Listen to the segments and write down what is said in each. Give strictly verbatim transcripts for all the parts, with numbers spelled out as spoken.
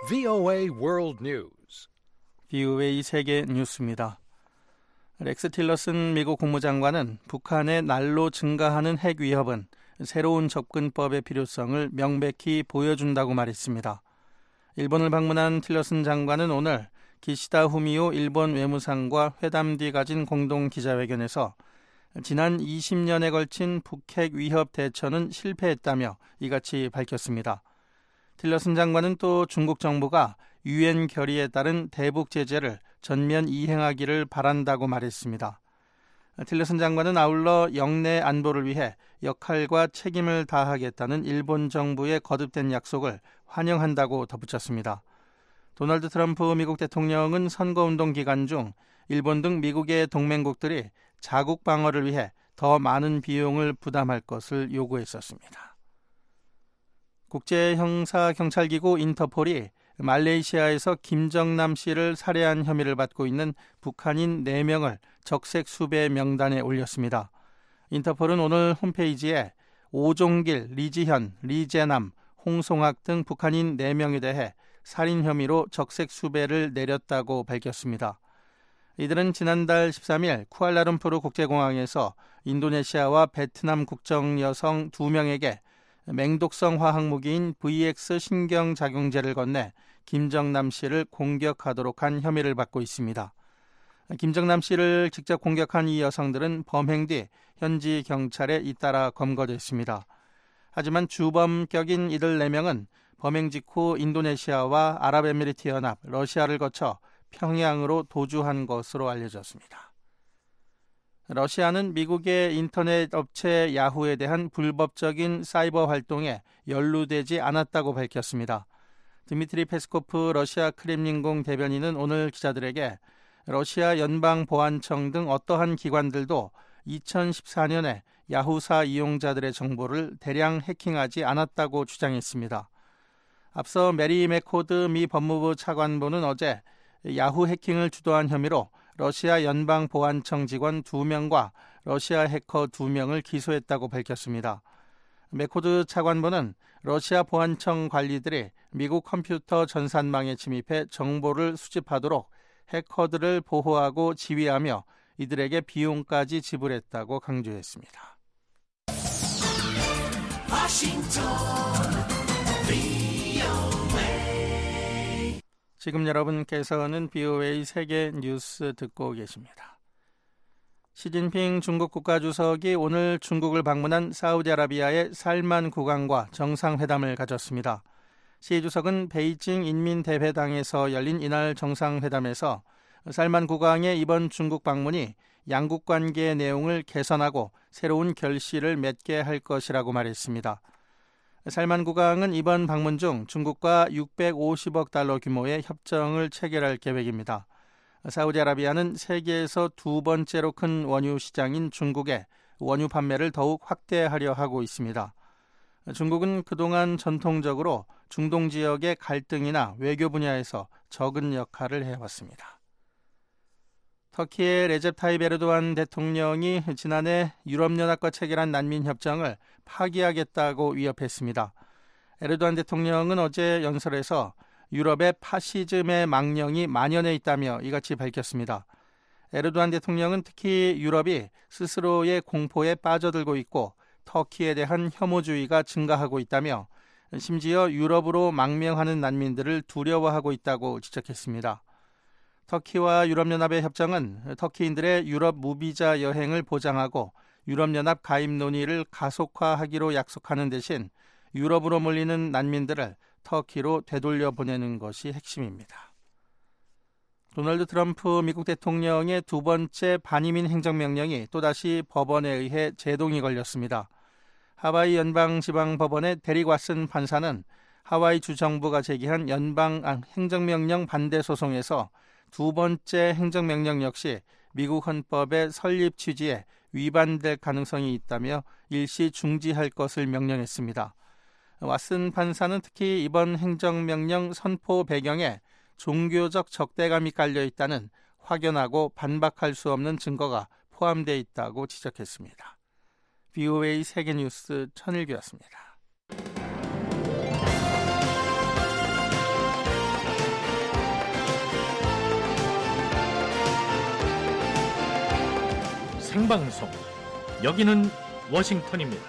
브이오에이 World News. 브이오에이 세계 뉴스입니다. 렉스 틸러슨 미국 국무장관은 북한의 날로 증가하는 핵 위협은 새로운 접근법의 필요성을 명백히 보여준다고 말했습니다. 일본을 방문한 틸러슨 장관은 오늘 기시다 후미오 일본 외무상과 회담 뒤 가진 공동 기자회견에서 지난 이십 년에 걸친 북핵 위협 대처는 실패했다며 이같이 밝혔습니다. 틸러슨 장관은 또 중국 정부가 유엔 결의에 따른 대북 제재를 전면 이행하기를 바란다고 말했습니다. 틸러슨 장관은 아울러 영내 안보를 위해 역할과 책임을 다하겠다는 일본 정부의 거듭된 약속을 환영한다고 덧붙였습니다. 도널드 트럼프 미국 대통령은 선거운동 기간 중 일본 등 미국의 동맹국들이 자국 방어를 위해 더 많은 비용을 부담할 것을 요구했었습니다. 국제형사경찰기구 인터폴이 말레이시아에서 김정남 씨를 살해한 혐의를 받고 있는 북한인 네 명을 적색수배 명단에 올렸습니다. 인터폴은 오늘 홈페이지에 오종길, 리지현, 리재남, 홍송학 등 북한인 네 명에 대해 살인 혐의로 적색수배를 내렸다고 밝혔습니다. 이들은 지난달 십삼 일 쿠알라룸푸르 국제공항에서 인도네시아와 베트남 국적 여성 두 명에게 맹독성 화학무기인 브이엑스 신경작용제를 건네 김정남 씨를 공격하도록 한 혐의를 받고 있습니다. 김정남 씨를 직접 공격한 이 여성들은 범행 뒤 현지 경찰에 잇따라 검거됐습니다. 하지만 주범격인 이들 네 명은 범행 직후 인도네시아와 아랍에미리트연합, 러시아를 거쳐 평양으로 도주한 것으로 알려졌습니다. 러시아는 미국의 인터넷 업체 야후에 대한 불법적인 사이버 활동에 연루되지 않았다고 밝혔습니다. 드미트리 페스코프 러시아 크렘린궁 대변인은 오늘 기자들에게 러시아 연방보안청 등 어떠한 기관들도 이천십사 년에 야후사 이용자들의 정보를 대량 해킹하지 않았다고 주장했습니다. 앞서 메리 맥코드 미 법무부 차관보는 어제 야후 해킹을 주도한 혐의로 러시아 연방보안청 직원 두 명과 러시아 해커 두 명을 기소했다고 밝혔습니다. 맥코드 차관보는 러시아 보안청 관리들이 미국 컴퓨터 전산망에 침입해 정보를 수집하도록 해커들을 보호하고 지휘하며 이들에게 비용까지 지불했다고 강조했습니다. 워싱턴, 지금 여러분께서는 브이오에이 세계 뉴스 듣고 계십니다. 시진핑 중국 국가주석이 오늘 중국을 방문한 사우디아라비아의 살만 국왕과 정상회담을 가졌습니다. 시 주석은 베이징 인민대회당에서 열린 이날 정상회담에서 살만 국왕의 이번 중국 방문이 양국 관계의 내용을 개선하고 새로운 결실을 맺게 할 것이라고 말했습니다. 살만 국왕은 이번 방문 중 중국과 육백오십억 달러 규모의 협정을 체결할 계획입니다. 사우디아라비아는 세계에서 두 번째로 큰 원유 시장인 중국에 원유 판매를 더욱 확대하려 하고 있습니다. 중국은 그동안 전통적으로 중동 지역의 갈등이나 외교 분야에서 적은 역할을 해왔습니다. 터키의 레셉 타입 에르도안 대통령이 지난해 유럽연합과 체결한 난민협정을 파기하겠다고 위협했습니다. 에르도안 대통령은 어제 연설에서 유럽의 파시즘의 망령이 만연해 있다며 이같이 밝혔습니다. 에르도안 대통령은 특히 유럽이 스스로의 공포에 빠져들고 있고 터키에 대한 혐오주의가 증가하고 있다며 심지어 유럽으로 망명하는 난민들을 두려워하고 있다고 지적했습니다. 터키와 유럽연합의 협정은 터키인들의 유럽 무비자 여행을 보장하고 유럽연합 가입 논의를 가속화하기로 약속하는 대신 유럽으로 몰리는 난민들을 터키로 되돌려 보내는 것이 핵심입니다. 도널드 트럼프 미국 대통령의 두 번째 반이민 행정명령이 또다시 법원에 의해 제동이 걸렸습니다. 하와이 연방지방법원의 데릭 왓슨 판사는 하와이 주정부가 제기한 연방 행정명령 반대 소송에서 두 번째 행정명령 역시 미국 헌법의 설립 취지에 위반될 가능성이 있다며 일시 중지할 것을 명령했습니다. 왓슨 판사는 특히 이번 행정명령 선포 배경에 종교적 적대감이 깔려 있다는 확연하고 반박할 수 없는 증거가 포함되어 있다고 지적했습니다. 브이오에이 세계뉴스 천일규였습니다. 생방송. 여기는 워싱턴입니다.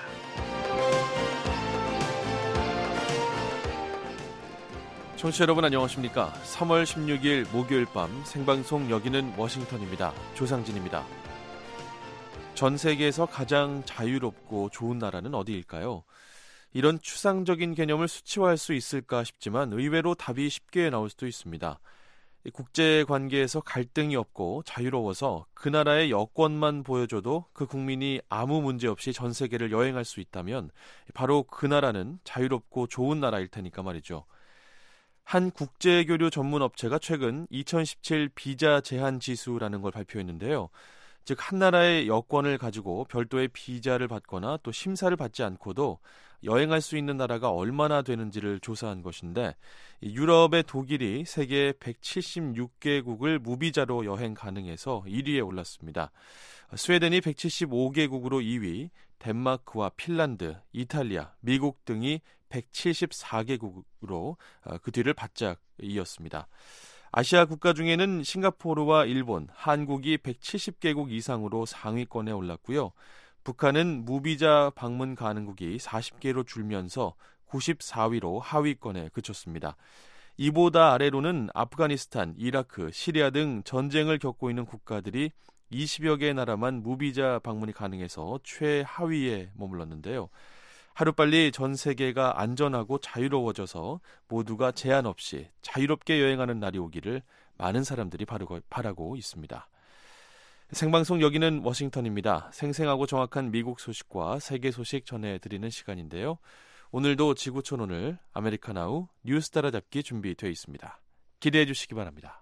청취자 여러분 안녕하십니까? 삼월 십육일 목요일 밤 생방송 여기는 워싱턴입니다. 조상진입니다. 전 세계에서 가장 자유롭고 좋은 나라는 어디일까요? 이런 추상적인 개념을 수치화할 수 있을까 싶지만 의외로 답이 쉽게 나올 수도 있습니다. 국제 관계에서 갈등이 없고 자유로워서 그 나라의 여권만 보여줘도 그 국민이 아무 문제 없이 전 세계를 여행할 수 있다면 바로 그 나라는 자유롭고 좋은 나라일 테니까 말이죠. 한 국제교류 전문 업체가 최근 이천십칠 비자 제한 지수라는 걸 발표했는데요. 즉 한 나라의 여권을 가지고 별도의 비자를 받거나 또 심사를 받지 않고도 여행할 수 있는 나라가 얼마나 되는지를 조사한 것인데, 유럽의 독일이 세계 백칠십육 개국을 무비자로 여행 가능해서 일 위에 올랐습니다. 스웨덴이 백칠십오 개국으로 이 위, 덴마크와 핀란드, 이탈리아, 미국 등이 백칠십사 개국으로 그 뒤를 바짝 이었습니다. 아시아 국가 중에는 싱가포르와 일본, 한국이 백칠십 개국 이상으로 상위권에 올랐고요. 북한은 무비자 방문 가능국이 사십 개로 줄면서 구십사 위로 하위권에 그쳤습니다. 이보다 아래로는 아프가니스탄, 이라크, 시리아 등 전쟁을 겪고 있는 국가들이 이십여 개 나라만 무비자 방문이 가능해서 최하위에 머물렀는데요. 하루빨리 전 세계가 안전하고 자유로워져서 모두가 제한 없이 자유롭게 여행하는 날이 오기를 많은 사람들이 바라고, 바라고 있습니다. 생방송 여기는 워싱턴입니다. 생생하고 정확한 미국 소식과 세계 소식 전해드리는 시간인데요. 오늘도 지구촌 오늘 아메리카나우 뉴스 따라잡기 준비되어 있습니다. 기대해 주시기 바랍니다.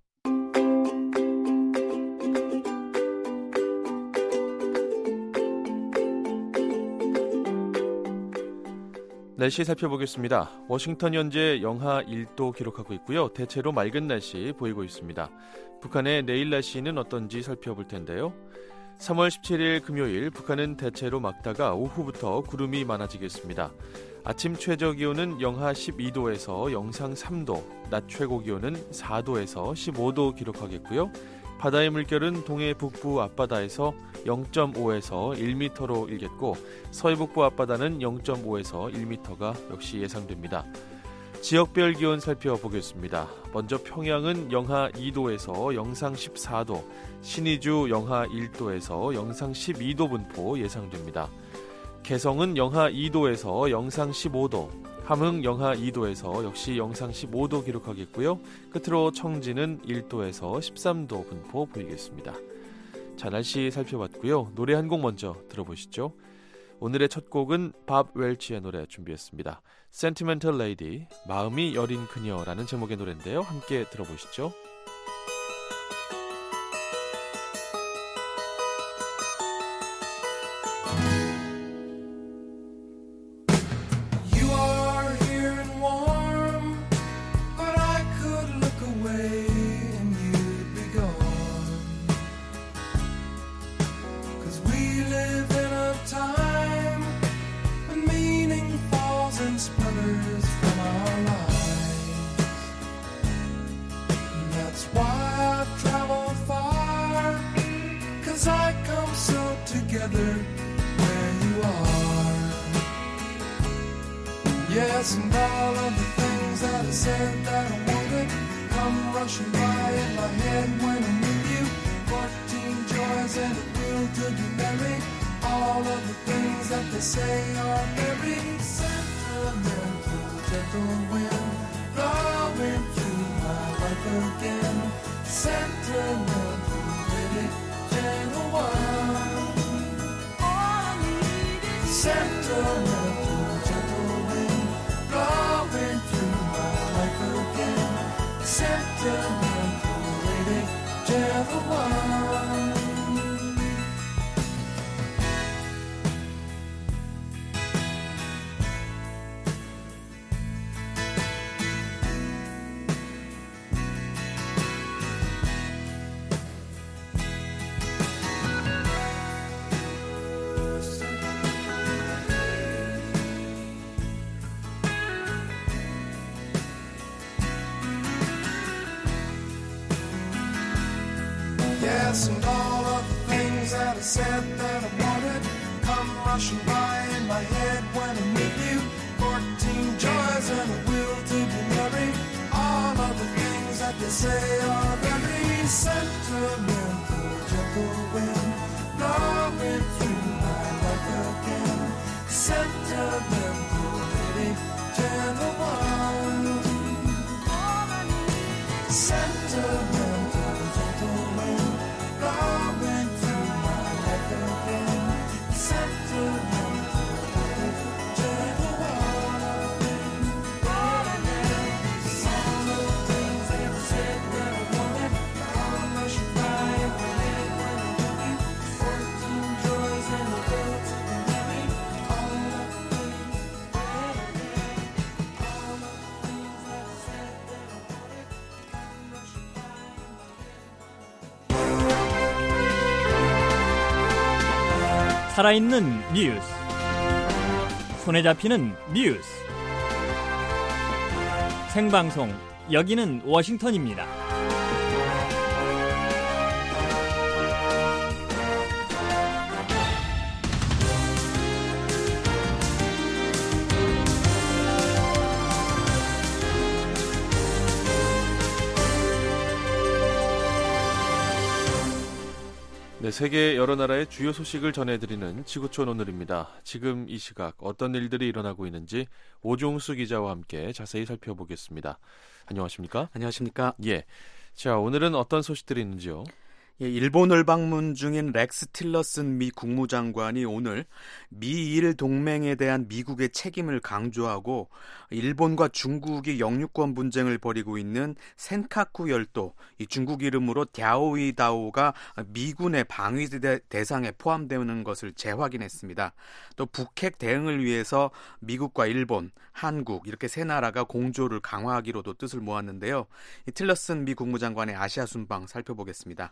날씨 살펴보겠습니다. 워싱턴 현재 영하 일 도 기록하고 있고요. 대체로 맑은 날씨 보이고 있습니다. 북한의 내일 날씨는 어떤지 살펴볼 텐데요. 삼월 십칠일 금요일 북한은 대체로 맑다가 오후부터 구름이 많아지겠습니다. 아침 최저 기온은 영하 십이 도에서 영상 삼 도, 낮 최고 기온은 사 도에서 십오 도 기록하겠고요. 바다의 물결은 동해 북부 앞바다에서 영 점 오에서 일 미터로 일겠고 서해북부 앞바다는 영 점 오에서 일 미터가 역시 예상됩니다. 지역별 기온 살펴보겠습니다. 먼저 평양은 영하 이 도에서 영상 십사 도, 신의주 영하 일 도에서 영상 십이 도 분포 예상됩니다. 개성은 영하 이 도에서 영상 십오 도, 함흥 영하 이 도에서 역시 영상 십오 도 기록하겠고요. 끝으로 청진은 일 도에서 십삼 도 분포 보이겠습니다. 자, 날씨 살펴봤고요. 노래 한 곡 먼저 들어보시죠. 오늘의 첫 곡은 밥 웰치의 노래 준비했습니다. Sentimental Lady, 마음이 여린 그녀라는 제목의 노래인데요. 함께 들어보시죠. Yes, and all of the things that I said that I wanted come rushing by in my head when I'm with you. Fourteen joys and a will to be merry. All of the things that they say are very sentimental. Gentle wind blowing through my life again. Sentimental, really gentle one. All I need is sentimental. Blowing through my life again. Sentimental lady, gentle one. Yes, and all of the things things that I said that I wanted come rushing by in my head when I'm with you. Fourteen joys and a will to be merry. All of the things that they say are very sentimental. Gentle wind blowing through my life again. Sentimental lady, gentle one. Sentimental, gentle wind blowing through my life again. Sentimental lady, gentle one. All of the things that I said that I wanted come rushing by in my head when I'm with you. Fourteen joys and a will to be merry. All of the things that I did, all of the things that I said that I wanted come rushing by in my head. 살아있는 뉴스, 손에 잡히는 뉴스, 생방송, 여기는 워싱턴입니다. 네, 세계 여러 나라의 주요 소식을 전해드리는 지구촌 오늘입니다. 지금 이 시각 어떤 일들이 일어나고 있는지 오종수 기자와 함께 자세히 살펴보겠습니다. 안녕하십니까? 안녕하십니까? 예. 자, 오늘은 어떤 소식들이 있는지요? 예, 일본을 방문 중인 렉스 틸러슨 미 국무장관이 오늘 미일 동맹에 대한 미국의 책임을 강조하고 일본과 중국이 영유권 분쟁을 벌이고 있는 센카쿠 열도, 이 중국 이름으로 갸오이다오가 미군의 방위 대상에 포함되는 것을 재확인했습니다. 또 북핵 대응을 위해서 미국과 일본, 한국 이렇게 세 나라가 공조를 강화하기로도 뜻을 모았는데요. 이 틸러슨 미 국무장관의 아시아 순방 살펴보겠습니다.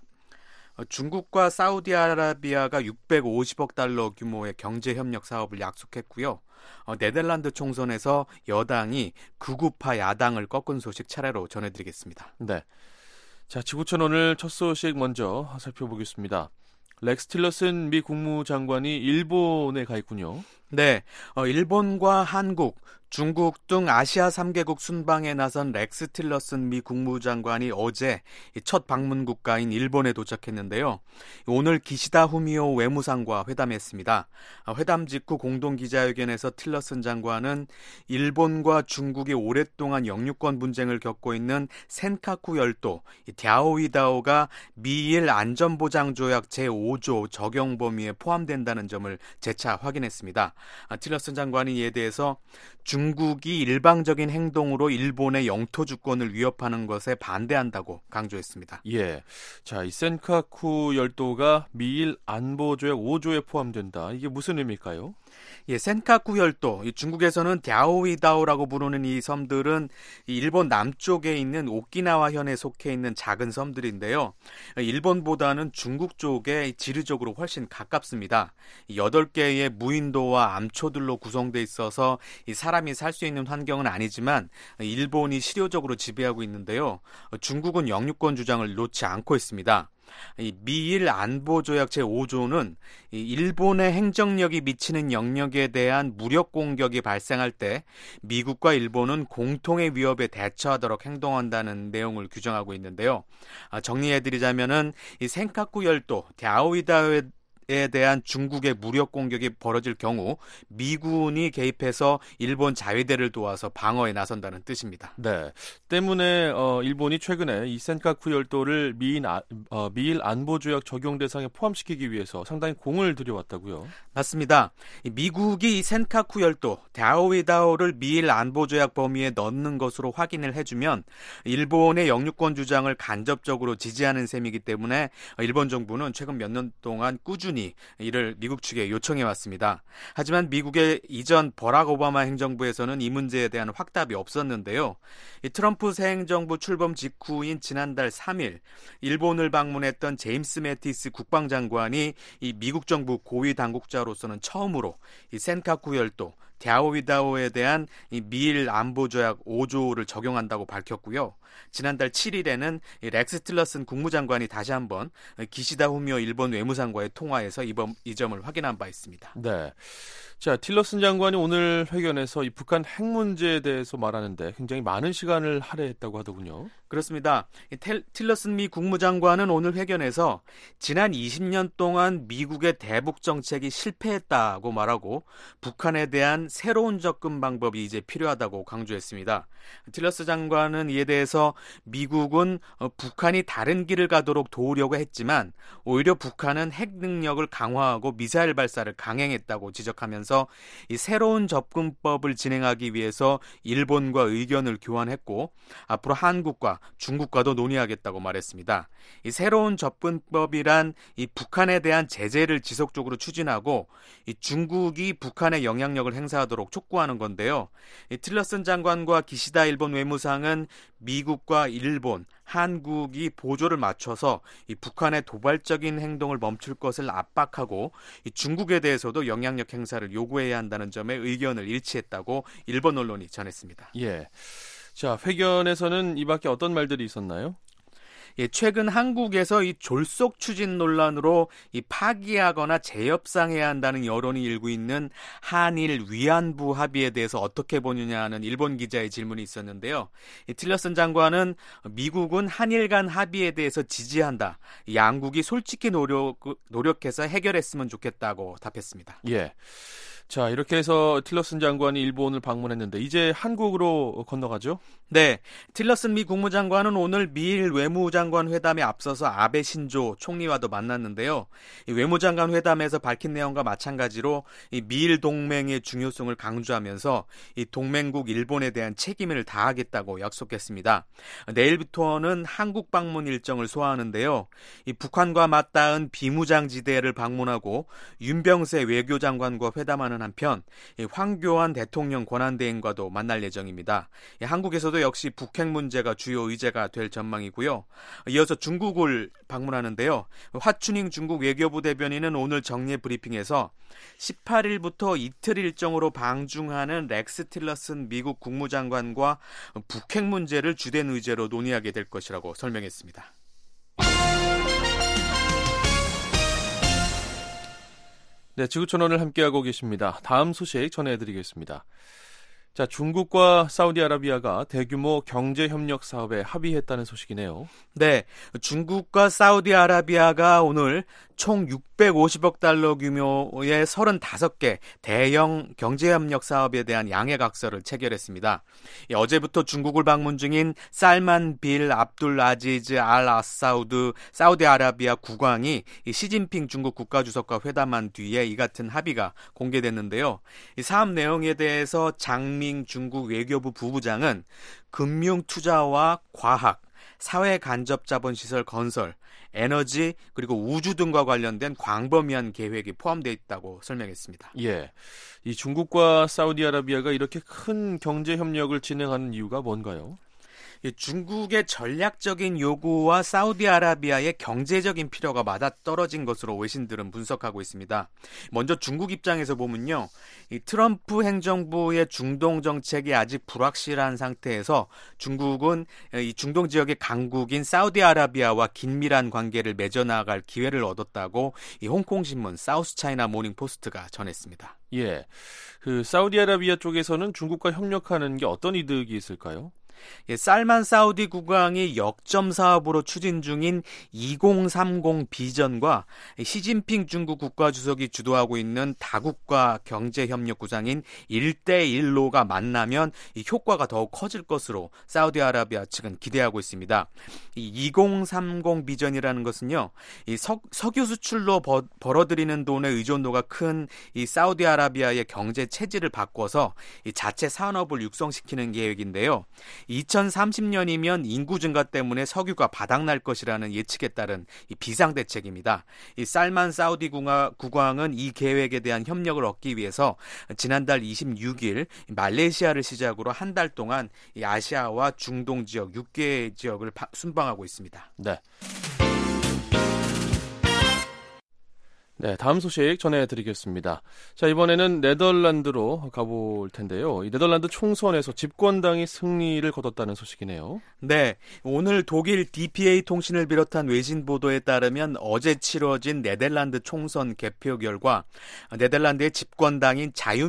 중국과 사우디아라비아가 육백오십억 달러 규모의 경제협력 사업을 약속했고요. 네덜란드 총선에서 여당이 극우파 야당을 꺾은 소식 차례로 전해드리겠습니다. 네. 자, 지구촌 오늘 첫 소식 먼저 살펴보겠습니다. 렉스 틸러슨 미 국무장관이 일본에 가 있군요. 네, 어, 일본과 한국, 중국 등 아시아 삼 개국 순방에 나선 렉스 틸러슨 미 국무장관이 어제 첫 방문 국가인 일본에 도착했는데요. 오늘 기시다 후미오 외무상과 회담했습니다. 회담 직후 공동기자회견에서 틸러슨 장관은 일본과 중국이 오랫동안 영유권 분쟁을 겪고 있는 센카쿠 열도, 갸오이다오가 미일 안전보장조약 제오 조 적용 범위에 포함된다는 점을 재차 확인했습니다. 틸러슨 장관이 이에 대해서 중국이 일방적인 행동으로 일본의 영토 주권을 위협하는 것에 반대한다고 강조했습니다. 예, 자, 이 센카쿠 열도가 미일 안보조약 오 조에 포함된다. 이게 무슨 의미일까요? 예, 센카쿠 열도, 중국에서는 갸오이다오라고 부르는 이 섬들은 일본 남쪽에 있는 오키나와현에 속해 있는 작은 섬들인데요. 일본보다는 중국 쪽에 지리적으로 훨씬 가깝습니다. 여덟 개의 무인도와 암초들로 구성돼 있어서 이 사람이 살 수 있는 환경은 아니지만 일본이 실효적으로 지배하고 있는데요. 중국은 영유권 주장을 놓지 않고 있습니다. 이 미일 안보조약 제오 조는 일본의 행정력이 미치는 영역에 대한 무력 공격이 발생할 때 미국과 일본은 공통의 위협에 대처하도록 행동한다는 내용을 규정하고 있는데요. 정리해드리자면은 이 센카쿠 열도, 갸오이다오에 에 대한 중국의 무력 공격이 벌어질 경우 미군이 개입해서 일본 자위대를 도와서 방어에 나선다는 뜻입니다. 네, 때문에 어, 일본이 최근에 이 센카쿠 열도를 미인 아, 어, 미일 안보조약 적용 대상에 포함시키기 위해서 상당히 공을 들여왔다고요? 맞습니다. 미국이 이 센카쿠 열도, 갸오이다오를 미일 안보조약 범위에 넣는 것으로 확인을 해주면 일본의 영유권 주장을 간접적으로 지지하는 셈이기 때문에 일본 정부는 최근 몇 년 동안 꾸준히 이를 미국 측에 요청해 왔습니다. 하지만 미국의 이전 버락 오바마 행정부에서는 이 문제에 대한 확답이 없었는데요. 이 트럼프 새 행정부 출범 직후인 지난달 삼 일 일본을 방문했던 제임스 매티스 국방장관이 이 미국 정부 고위 당국자로서는 처음으로 이 센카쿠 열도, 다오이다오에 대한 이 미일 안보조약 오조를 적용한다고 밝혔고요. 지난달 칠일에는 이 렉스 틸러슨 국무장관이 다시 한번 기시다 후미오 일본 외무상과의 통화에서 이번, 이 점을 확인한 바 있습니다. 네. 자, 틸러슨 장관이 오늘 회견에서 이 북한 핵 문제에 대해서 말하는데 굉장히 많은 시간을 할애했다고 하더군요. 그렇습니다. 이 텔, 틸러슨 미 국무장관은 오늘 회견에서 지난 이십 년 동안 미국의 대북 정책이 실패했다고 말하고 북한에 대한 새로운 접근 방법이 이제 필요하다고 강조했습니다. 틸러스 장관은 이에 대해서 미국은 북한이 다른 길을 가도록 도우려고 했지만 오히려 북한은 핵 능력을 강화하고 미사일 발사를 강행했다고 지적하면서 이 새로운 접근법을 진행하기 위해서 일본과 의견을 교환했고 앞으로 한국과 중국과도 논의하겠다고 말했습니다. 이 새로운 접근법이란 이 북한에 대한 제재를 지속적으로 추진하고 이 중국이 북한의 영향력을 행사하도록 촉구하는 건데요. 이 틸러슨 장관과 기시다 일본 외무상은 미국과 일본, 한국이 보조를 맞춰서 이 북한의 도발적인 행동을 멈출 것을 압박하고 이 중국에 대해서도 영향력 행사를 요구해야 한다는 점에 의견을 일치했다고 일본 언론이 전했습니다. 예. 자, 회견에서는 이 밖에 어떤 말들이 있었나요? 예, 최근 한국에서 이 졸속 추진 논란으로 이 파기하거나 재협상해야 한다는 여론이 일고 있는 한일 위안부 합의에 대해서 어떻게 보느냐 하는 일본 기자의 질문이 있었는데요. 이 틸러슨 장관은 미국은 한일 간 합의에 대해서 지지한다. 양국이 솔직히 노력, 노력해서 해결했으면 좋겠다고 답했습니다. 예. 자, 이렇게 해서 틸러슨 장관이 일본을 방문했는데 이제 한국으로 건너가죠? 네, 틸러슨 미 국무장관은 오늘 미일 외무장관 회담에 앞서서 아베 신조 총리와도 만났는데요. 이 외무장관 회담에서 밝힌 내용과 마찬가지로 이 미일 동맹의 중요성을 강조하면서 이 동맹국 일본에 대한 책임을 다하겠다고 약속했습니다. 내일부터는 한국 방문 일정을 소화하는데요. 이 북한과 맞닿은 비무장지대를 방문하고 윤병세 외교장관과 회담하는 한편 황교안 대통령 권한대행과도 만날 예정입니다. 한국에서도 역시 북핵 문제가 주요 의제가 될 전망이고요. 이어서 중국을 방문하는데요. 화춘잉 중국 외교부 대변인은 오늘 정례 브리핑에서 십팔일부터 이틀 일정으로 방중하는 렉스 틸러슨 미국 국무장관과 북핵 문제를 주된 의제로 논의하게 될 것이라고 설명했습니다. 네, 지구촌원을 함께하고 계십니다. 다음 소식 전해드리겠습니다. 자, 중국과 사우디아라비아가 대규모 경제협력 사업에 합의했다는 소식이네요. 네, 중국과 사우디아라비아가 오늘 총 육백오십억 달러 규모의 서른다섯 개 대형 경제협력 사업에 대한 양해각서를 체결했습니다. 어제부터 중국을 방문 중인 살만 빌 압둘 아지즈 알 아사우드 사우디아라비아 국왕이 시진핑 중국 국가주석과 회담한 뒤에 이 같은 합의가 공개됐는데요. 이 사업 내용에 대해서 장민 중국 외교부 부부장은 금융 투자와 과학, 사회 간접 자본시설 건설, 에너지 그리고 우주 등과 관련된 광범위한 계획이 포함되어 있다고 설명했습니다. 예, 이 중국과 사우디아라비아가 이렇게 큰 경제 협력을 진행하는 이유가 뭔가요? 중국의 전략적인 요구와 사우디아라비아의 경제적인 필요가 맞아떨어진 것으로 외신들은 분석하고 있습니다. 먼저 중국 입장에서 보면요, 이 트럼프 행정부의 중동 정책이 아직 불확실한 상태에서 중국은 이 중동 지역의 강국인 사우디아라비아와 긴밀한 관계를 맺어나갈 기회를 얻었다고 이 홍콩 신문 사우스차이나 모닝 포스트가 전했습니다. 예, 그 사우디아라비아 쪽에서는 중국과 협력하는 게 어떤 이득이 있을까요? 예, 살만 사우디 국왕이 역점 사업으로 추진 중인 이공삼공 비전과 시진핑 중국 국가주석이 주도하고 있는 다국가 경제협력 구상인 일대일로가 만나면 이 효과가 더욱 커질 것으로 사우디아라비아 측은 기대하고 있습니다. 이 이공삼공 비전이라는 것은요, 이 석, 석유 수출로 버, 벌어들이는 돈의 의존도가 큰 이 사우디아라비아의 경제 체질을 바꿔서 이 자체 산업을 육성시키는 계획인데요. 이천삼십 년이면 인구 증가 때문에 석유가 바닥날 것이라는 예측에 따른 이 비상대책입니다. 이 살만 사우디 국왕은 이 계획에 대한 협력을 얻기 위해서 지난달 이십육일 말레이시아를 시작으로 한 달 동안 이 아시아와 중동 지역 육 개 지역을 순방하고 있습니다. 네. 네, 다음 소식 전해드리겠습니다. 자, 이번에는 네덜란드로 가볼 텐데요. 이 네덜란드 총선에서 집권당이 승리를 거뒀다는 소식이네요. 네, 오늘 독일 디피에이 통신을 비롯한 외신 보도에 따르면 어제 치러진 네덜란드 총선 개표 결과 네덜란드의 집권당인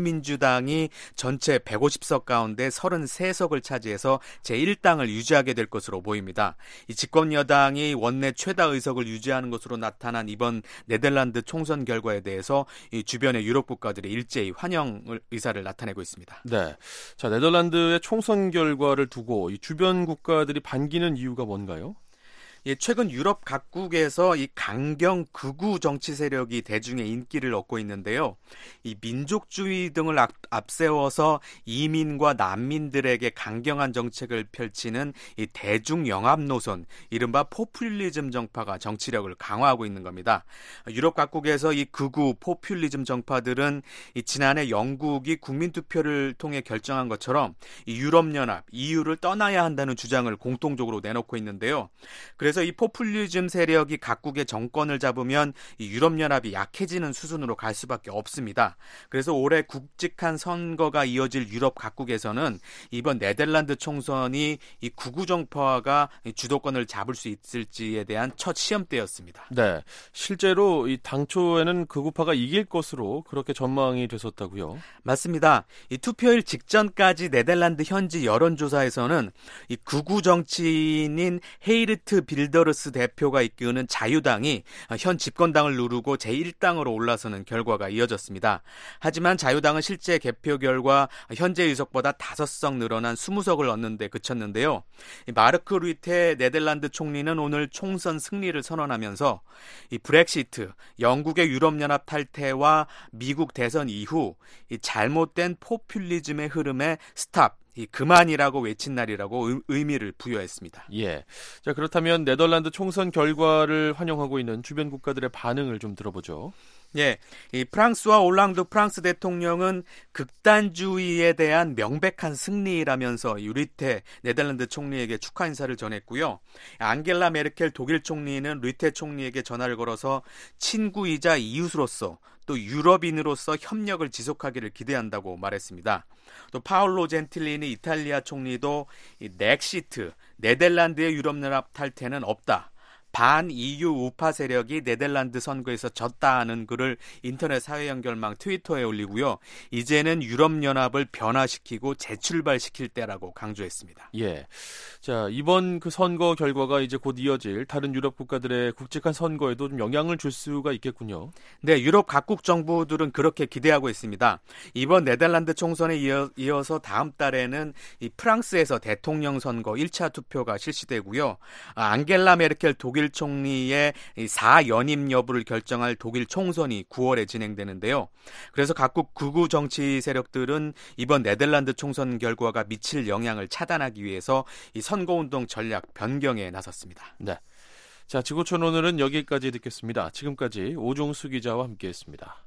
자유민주당이 전체 백오십 석 가운데 삼십삼 석을 차지해서 제일 당을 유지하게 될 것으로 보입니다. 이 집권 여당이 원내 최다 의석을 유지하는 것으로 나타난 이번 네덜란드 총선 결과에 대해서 이 주변의 유럽 국가들이 일제히 환영 의사를 나타내고 있습니다. 네, 자 네덜란드의 총선 결과를 두고 이 주변 국가들이 반기는 이유가 뭔가요? 예, 최근 유럽 각국에서 이 강경 극우 정치 세력이 대중의 인기를 얻고 있는데요. 이 민족주의 등을 앞, 앞세워서 이민과 난민들에게 강경한 정책을 펼치는 이 대중 영합 노선, 이른바 포퓰리즘 정파가 정치력을 강화하고 있는 겁니다. 유럽 각국에서 이 극우 포퓰리즘 정파들은 이 지난해 영국이 국민투표를 통해 결정한 것처럼 이 유럽연합, 이유를 떠나야 한다는 주장을 공통적으로 내놓고 있는데요. 그래서 그래서 이 포퓰리즘 세력이 각국의 정권을 잡으면 이 유럽연합이 약해지는 수순으로 갈 수밖에 없습니다. 그래서 올해 굵직한 선거가 이어질 유럽 각국에서는 이번 네덜란드 총선이 이 극우 정파가 주도권을 잡을 수 있을지에 대한 첫 시험대였습니다. 네, 실제로 이 당초에는 극우파가 이길 것으로 그렇게 전망이 됐었다고요? 맞습니다. 이 투표일 직전까지 네덜란드 현지 여론조사에서는 이 극우 정치인인 헤이르트 빌 빌더르스 대표가 이끄는 자유당이 현 집권당을 누르고 제일 당으로 올라서는 결과가 이어졌습니다. 하지만 자유당은 실제 개표 결과 현재 의석보다 다섯 석 늘어난 이십 석을 얻는 데 그쳤는데요. 마르크 류테 네덜란드 총리는 오늘 총선 승리를 선언하면서 이 브렉시트, 영국의 유럽연합 탈퇴와 미국 대선 이후 이 잘못된 포퓰리즘의 흐름에 스탑, 이 그만이라고 외친 날이라고 의, 의미를 부여했습니다. 예. 자, 그렇다면 네덜란드 총선 결과를 환영하고 있는 주변 국가들의 반응을 좀 들어보죠. 예, 이 프랑스와 올랑드 프랑스 대통령은 극단주의에 대한 명백한 승리라면서 류테 네덜란드 총리에게 축하 인사를 전했고요. 앙겔라 메르켈 독일 총리는 류테 총리에게 전화를 걸어서 친구이자 이웃으로서 또 유럽인으로서 협력을 지속하기를 기대한다고 말했습니다. 또 파올로 젠틸리니 이탈리아 총리도 이 넥시트, 네덜란드의 유럽연합 탈퇴는 없다. 반 이유 우파 세력이 네덜란드 선거에서 졌다는 글을 인터넷 사회 연결망 트위터에 올리고요. 이제는 유럽연합을 변화시키고 재출발시킬 때라고 강조했습니다. 예. 자, 이번 그 선거 결과가 이제 곧 이어질 다른 유럽 국가들의 굵직한 선거에도 좀 영향을 줄 수가 있겠군요. 네, 유럽 각국 정부들은 그렇게 기대하고 있습니다. 이번 네덜란드 총선에 이어, 이어서 다음 달에는 이 프랑스에서 대통령 선거 일 차 투표가 실시되고요. 아, 앙겔라 메르켈 독일 총리의 사 연임 여부를 결정할 독일 총선이 구월에 진행되는데요. 그래서 각국 극우 정치 세력들은 이번 네덜란드 총선 결과가 미칠 영향을 차단하기 위해서 이 선거운동 전략 변경에 나섰습니다. 네. 자, 지구촌 오늘은 여기까지 듣겠습니다. 지금까지 오종수 기자와 함께했습니다.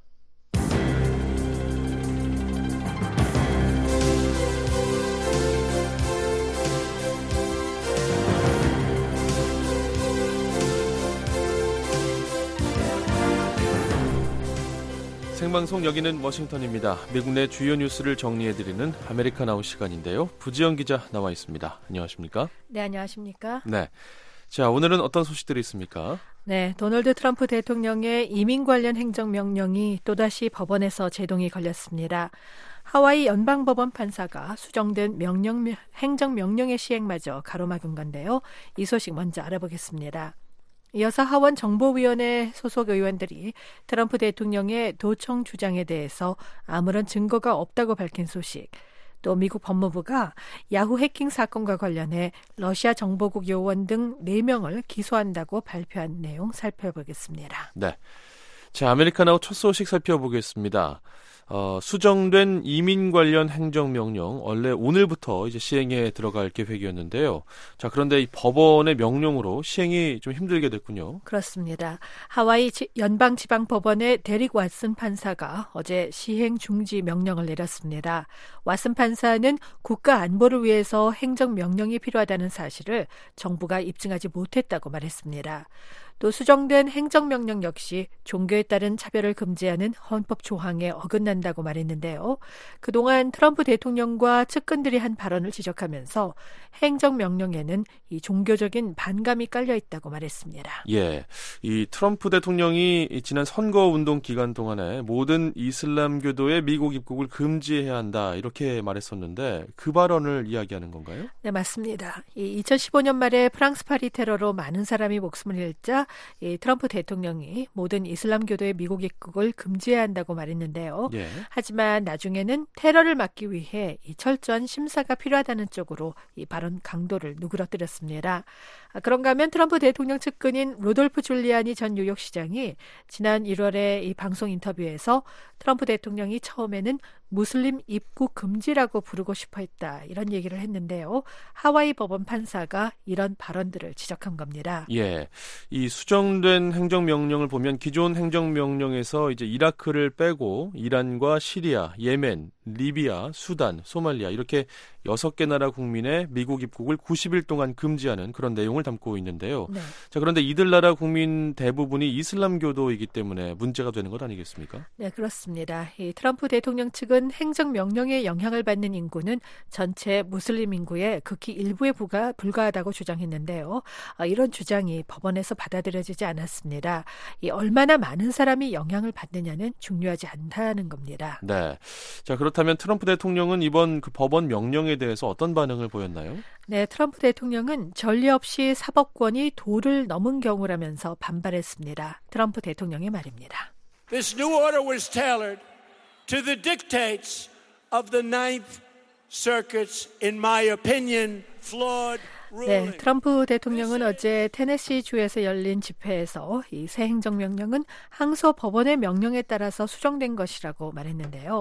생방송 여기는 워싱턴입니다. 미국 내 주요 뉴스를 정리해드리는 아메리카나우 시간인데요. 부지영 기자 나와 있습니다. 안녕하십니까? 네, 안녕하십니까? 네. 자, 오늘은 어떤 소식들이 있습니까? 네, 도널드 트럼프 대통령의 이민 관련 행정명령이 또다시 법원에서 제동이 걸렸습니다. 하와이 연방법원 판사가 수정된 명령, 행정명령의 시행마저 가로막은 건데요. 이 소식 먼저 알아보겠습니다. 이어서 하원 정보위원회 소속 의원들이 트럼프 대통령의 도청 주장에 대해서 아무런 증거가 없다고 밝힌 소식, 또 미국 법무부가 야후 해킹 사건과 관련해 러시아 정보국 요원 등 네 명을 기소한다고 발표한 내용 살펴보겠습니다. 네, 자, 아메리카나우 첫 소식 살펴보겠습니다. 어, 수정된 이민 관련 행정명령, 원래 오늘부터 이제 시행에 들어갈 계획이었는데요. 자, 그런데 이 법원의 명령으로 시행이 좀 힘들게 됐군요. 그렇습니다. 하와이 연방지방법원의 데릭 왓슨 판사가 어제 시행 중지 명령을 내렸습니다. 왓슨 판사는 국가 안보를 위해서 행정명령이 필요하다는 사실을 정부가 입증하지 못했다고 말했습니다. 또 수정된 행정명령 역시 종교에 따른 차별을 금지하는 헌법 조항에 어긋난다고 말했는데요. 그동안 트럼프 대통령과 측근들이 한 발언을 지적하면서 행정명령에는 이 종교적인 반감이 깔려 있다고 말했습니다. 예, 이 트럼프 대통령이 지난 선거운동 기간 동안에 모든 이슬람교도의 미국 입국을 금지해야 한다 이렇게 말했었는데 그 발언을 이야기하는 건가요? 네, 맞습니다. 이 이천십오 년 말에 프랑스 파리 테러로 많은 사람이 목숨을 잃자 이 트럼프 대통령이 모든 이슬람교도의 미국 입국을 금지해야 한다고 말했는데요. 예. 하지만 나중에는 테러를 막기 위해 이 철저한 심사가 필요하다는 쪽으로 이 발언 강도를 누그러뜨렸습니다. 아, 그런가 하면 트럼프 대통령 측근인 로돌프 줄리아니 전 뉴욕시장이 지난 일월에 이 방송 인터뷰에서 트럼프 대통령이 처음에는 무슬림 입국 금지라고 부르고 싶어 했다 이런 얘기를 했는데요. 하와이 법원 판사가 이런 발언들을 지적한 겁니다. 예, 이 수정된 행정명령을 보면 기존 행정명령에서 이제 이라크를 빼고 이란과 시리아, 예멘, 리비아, 수단, 소말리아 이렇게 여섯 개 나라 국민의 미국 입국을 구십 일 동안 금지하는 그런 내용을 담고 있는데요. 네. 자, 그런데 이들 나라 국민 대부분이 이슬람교도이기 때문에 문제가 되는 것 아니겠습니까? 네, 그렇습니다. 이 트럼프 대통령 측은 행정명령의 영향을 받는 인구는 전체 무슬림 인구의 극히 일부에 불과, 불과하다고 주장했는데요. 아, 이런 주장이 법원에서 받아들여지지 않았습니다. 이 얼마나 많은 사람이 영향을 받느냐는 중요하지 않다는 겁니다. 네. 자, 그렇다면 트럼프 대통령은 이번 그 법원 명령에 대해서 어떤 반응을 보였나요? 네, 트럼프 대통령은 전례 없이 사법권이 도를 넘은 경우라면서 반발했습니다. 트럼프 대통령의 말입니다. This new order was tailored to the dictates of the Ninth Circuit's, in my opinion, flawed 네, 트럼프 대통령은 어제 테네시 주에서 열린 집회에서 이 새 행정명령은 항소 법원의 명령에 따라서 수정된 것이라고 말했는데요.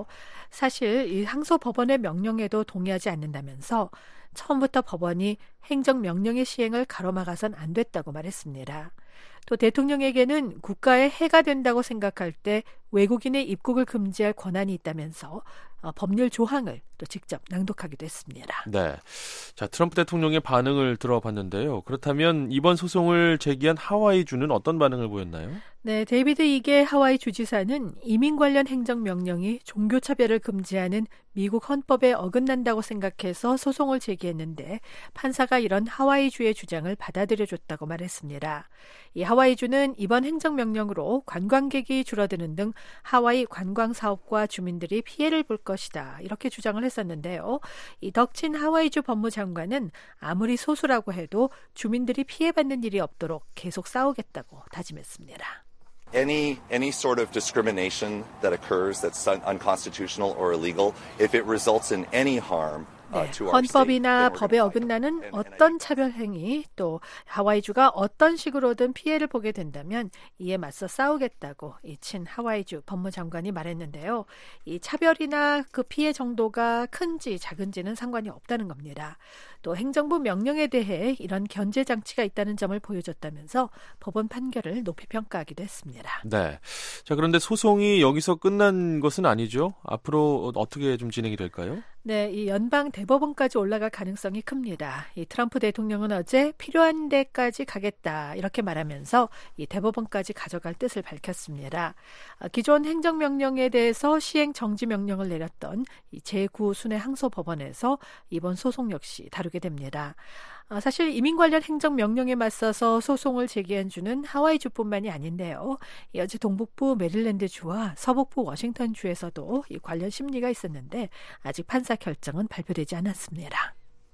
사실 이 항소 법원의 명령에도 동의하지 않는다면서 처음부터 법원이 행정명령의 시행을 가로막아선 안 됐다고 말했습니다. 또 대통령에게는 국가에 해가 된다고 생각할 때 외국인의 입국을 금지할 권한이 있다면서 어, 법률 조항을 또 직접 낭독하기도 했습니다. 네, 자 트럼프 대통령의 반응을 들어봤는데요. 그렇다면 이번 소송을 제기한 하와이주는 어떤 반응을 보였나요? 네, 데이비드 이게 하와이 주지사는 이민 관련 행정명령이 종교차별을 금지하는 미국 헌법에 어긋난다고 생각해서 소송을 제기했는데 판사가 이런 하와이주의 주장을 받아들여줬다고 말했습니다. 이 하와이주는 이번 행정명령으로 관광객이 줄어드는 등 하와이 관광사업과 주민들이 피해를 볼 것이다 이렇게 주장을 했었는데요. 이 덕친 하와이주 법무장관은 아무리 소수라고 해도 주민들이 피해받는 일이 없도록 계속 싸우겠다고 다짐했습니다. Any any sort of discrimination that occurs that's unconstitutional or illegal, if it results in any harm 네, 헌법이나 법에 어긋나는 어떤 차별 행위 또 하와이주가 어떤 식으로든 피해를 보게 된다면 이에 맞서 싸우겠다고 이 친 하와이주 법무장관이 말했는데요. 이 차별이나 그 피해 정도가 큰지 작은지는 상관이 없다는 겁니다. 또 행정부 명령에 대해 이런 견제 장치가 있다는 점을 보여줬다면서 법원 판결을 높이 평가하기도 했습니다. 네. 자, 그런데 소송이 여기서 끝난 것은 아니죠? 앞으로 어떻게 좀 진행이 될까요? 네, 이 연방 대법원까지 올라갈 가능성이 큽니다. 이 트럼프 대통령은 어제 필요한 데까지 가겠다 이렇게 말하면서 이 대법원까지 가져갈 뜻을 밝혔습니다. 기존 행정명령에 대해서 시행 정지 명령을 내렸던 이 제구 순회 항소법원에서 이번 소송 역시 다루게 됩니다. 사실 이민 관련 행정명령에 맞서서 소송을 제기한 주는 하와이주뿐만이 아닌데요. 어제 동북부 메릴랜드주와 서북부 워싱턴주에서도 이 관련 심리가 있었는데 아직 판사 결정은 발표되지 않았습니다.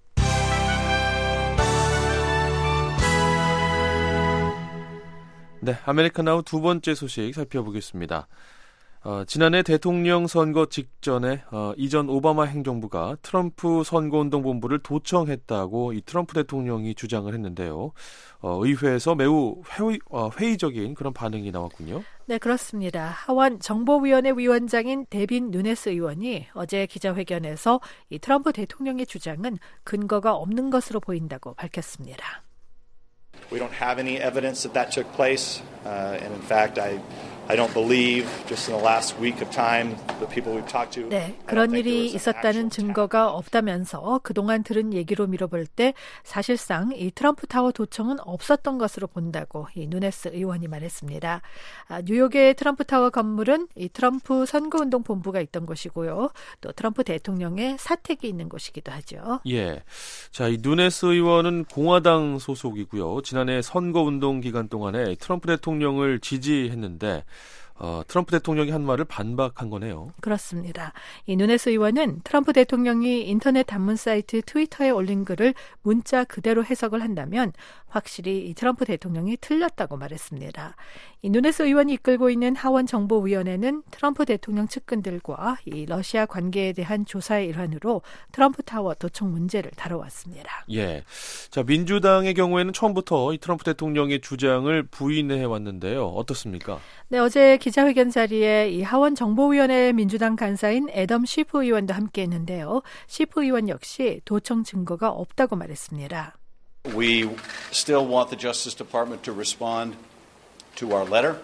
네, 아메리칸 나우 두 번째 소식 살펴보겠습니다. 어, 지난해 대통령 선거 직전에 어, 이전 오바마 행정부가 트럼프 선거운동본부를 도청했다고 이 트럼프 대통령이 주장을 했는데요. 어, 의회에서 매우 회의, 어, 회의적인 그런 반응이 나왔군요. 네, 그렇습니다. 하원 정보위원회 위원장인 데빈 누네스 의원이 어제 기자회견에서 이 트럼프 대통령의 주장은 근거가 없는 것으로 보인다고 밝혔습니다. We don't have any evidence that that took place, uh, and in fact, I I don't believe just in the last week of time the people we've talked to. 네, 그런 일이 있었다는 증거가 없다면서 그동안 들은 얘기로 미뤄볼 때 사실상 이 트럼프 타워 도청은 없었던 것으로 본다고 이 누네스 의원이 말했습니다. 아, 뉴욕의 트럼프 타워 건물은 이 트럼프 선거운동 본부가 있던 곳이고요. 또 트럼프 대통령의 사택이 있는 곳이기도 하죠. 예, 자, 이 누네스 의원은 공화당 소속이고요. 지난해 선거운동 기간 동안에 트럼프 대통령을 지지했는데 어, 트럼프 대통령이 한 말을 반박한 거네요. 그렇습니다. 이 누네스 의원은 트럼프 대통령이 인터넷 단문 사이트 트위터에 올린 글을 문자 그대로 해석을 한다면 확실히 이 트럼프 대통령이 틀렸다고 말했습니다. 이 누네스 의원이 이끌고 있는 하원 정보위원회는 트럼프 대통령 측근들과 이 러시아 관계에 대한 조사의 일환으로 트럼프 타워 도청 문제를 다뤄왔습니다. 예, 자, 민주당의 경우에는 처음부터 이 트럼프 대통령의 주장을 부인해 왔는데요. 어떻습니까? 네, 어제 기자회견 자리에 이 하원 정보위원회 민주당 간사인 애덤 시프 의원도 함께했는데요. 시프 의원 역시 도청 증거가 없다고 말했습니다. We still want the Justice Department to respond to our letter.